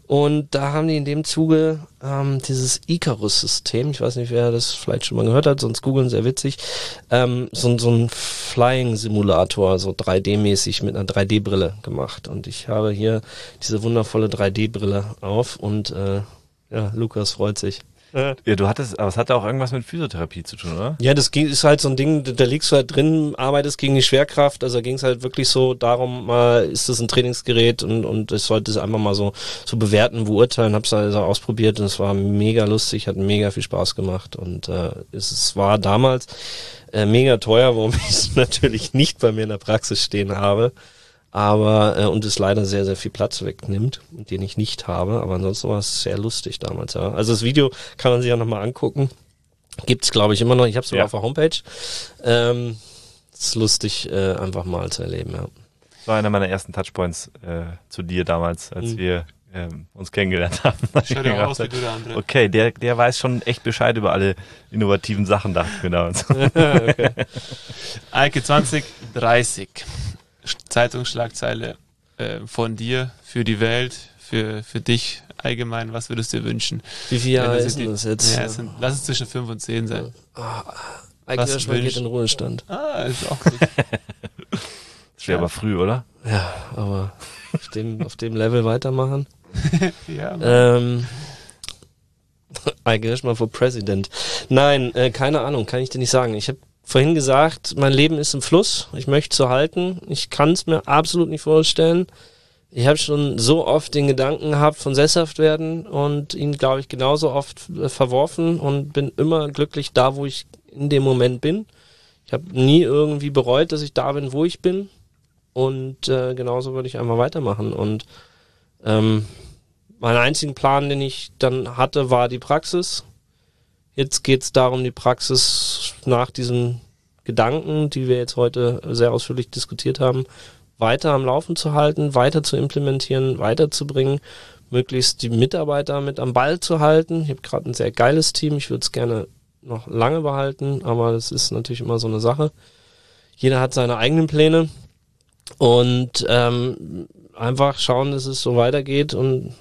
Und da haben die in dem Zuge ähm, dieses Icarus-System, ich weiß nicht, wer das vielleicht schon mal gehört hat, sonst googeln, sehr witzig, ähm, so, so ein Flying-Simulator, so drei D-mäßig mit einer drei D-Brille gemacht. Und ich habe hier diese wundervolle drei D-Brille auf und äh, ja, Lukas freut sich. Ja, du hattest, aber es hatte auch irgendwas mit Physiotherapie zu tun, oder? Ja, das ging, ist halt so ein Ding, da liegst du halt drin, arbeitest gegen die Schwerkraft, also ging es halt wirklich so darum, mal ist das ein Trainingsgerät und und ich sollte es einfach mal so so bewerten, beurteilen, hab's also ausprobiert und es war mega lustig, hat mega viel Spaß gemacht und äh, es, es war damals äh, mega teuer, warum ich es natürlich nicht bei mir in der Praxis stehen habe. Aber, äh, und es leider sehr, sehr viel Platz wegnimmt, den ich nicht habe. Aber ansonsten war es sehr lustig damals, ja. Also das Video kann man sich auch nochmal angucken. Gibt's, glaube ich, immer noch. Ich habe es sogar Ja. auf der Homepage. Ähm, ist lustig, äh, einfach mal zu erleben, ja. Das war einer meiner ersten Touchpoints äh, zu dir damals, als Mhm. wir ähm, uns kennengelernt haben. Schaut ja auch aus wie du der andere. Okay, der, der weiß schon echt Bescheid über alle innovativen Sachen, dachten wir damals. Okay. Eike zwanzig dreißig. Zeitungsschlagzeile äh, von dir für die Welt, für, für dich allgemein. Was würdest du dir wünschen? Wie viele Jahre Ja, ist denn das jetzt? Ja, es sind, lass es zwischen fünf und zehn sein. Eigentlich was schon geht wünschst- in Ruhestand. Ah, ist auch gut. Das wäre aber früh, oder? Ja, aber auf dem, auf dem Level weitermachen. Ja, Ähm, eigentlich mal for President. Nein, äh, keine Ahnung, kann ich dir nicht sagen. Ich habe vorhin gesagt, mein Leben ist im Fluss. Ich möchte so halten. Ich kann es mir absolut nicht vorstellen. Ich habe schon so oft den Gedanken gehabt von sesshaft werden und ihn, glaube ich, genauso oft äh, verworfen und bin immer glücklich da, wo ich in dem Moment bin. Ich habe nie irgendwie bereut, dass ich da bin, wo ich bin. Und äh, genauso würde ich einfach weitermachen. Und ähm, mein einzigen Plan, den ich dann hatte, war die Praxis. Jetzt geht es darum, die Praxis nach diesen Gedanken, die wir jetzt heute sehr ausführlich diskutiert haben, weiter am Laufen zu halten, weiter zu implementieren, weiterzubringen, möglichst die Mitarbeiter mit am Ball zu halten. Ich habe gerade ein sehr geiles Team, ich würde es gerne noch lange behalten, aber das ist natürlich immer so eine Sache. Jeder hat seine eigenen Pläne und ähm, einfach schauen, dass es so weitergeht und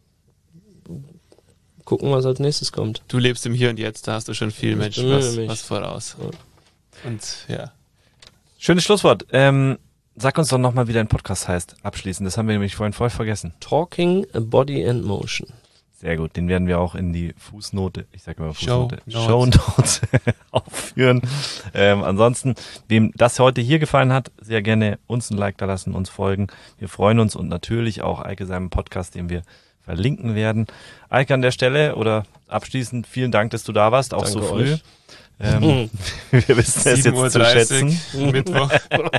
gucken, was als nächstes kommt. du lebst im Hier und Jetzt, da hast du schon viel, Mensch, bemühe was, mich. was voraus. Ja. Und ja, Schönes Schlusswort. Ähm, sag uns doch nochmal, wie dein Podcast heißt, abschließend. Das haben wir nämlich vorhin voll vergessen. Talking Body and Motion. Sehr gut, den werden wir auch in die Fußnote, ich sage immer Fußnote, Show Show Notes aufführen. Ähm, ansonsten, wem das heute hier gefallen hat, sehr gerne uns ein Like da lassen, uns folgen. Wir freuen uns und natürlich auch Eike seinem Podcast, den wir verlinken werden. Eike an der Stelle oder abschließend, vielen Dank, dass du da warst, auch Danke so früh. euch. Ähm, wir wissen es sieben Uhr jetzt zu dreißig, schätzen. Mittwoch.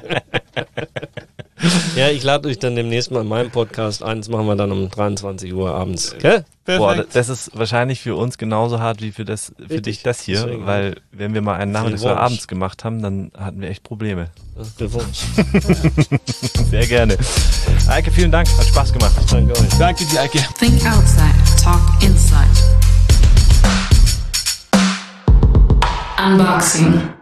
Ja, ich lade euch dann demnächst mal in meinem Podcast ein. Das machen wir dann um dreiundzwanzig Uhr abends. Gell? Boah, Perfekt. das ist wahrscheinlich für uns genauso hart wie für das für Richtig. dich das hier, Deswegen. weil wenn wir mal einen Nachmittags oder Revanche. abends gemacht haben, dann hatten wir echt Probleme. Glückwunsch. Sehr gerne. Eike, vielen Dank, hat Spaß gemacht. Danke euch. Danke dir, Eike. Think outside, talk inside. Unboxing.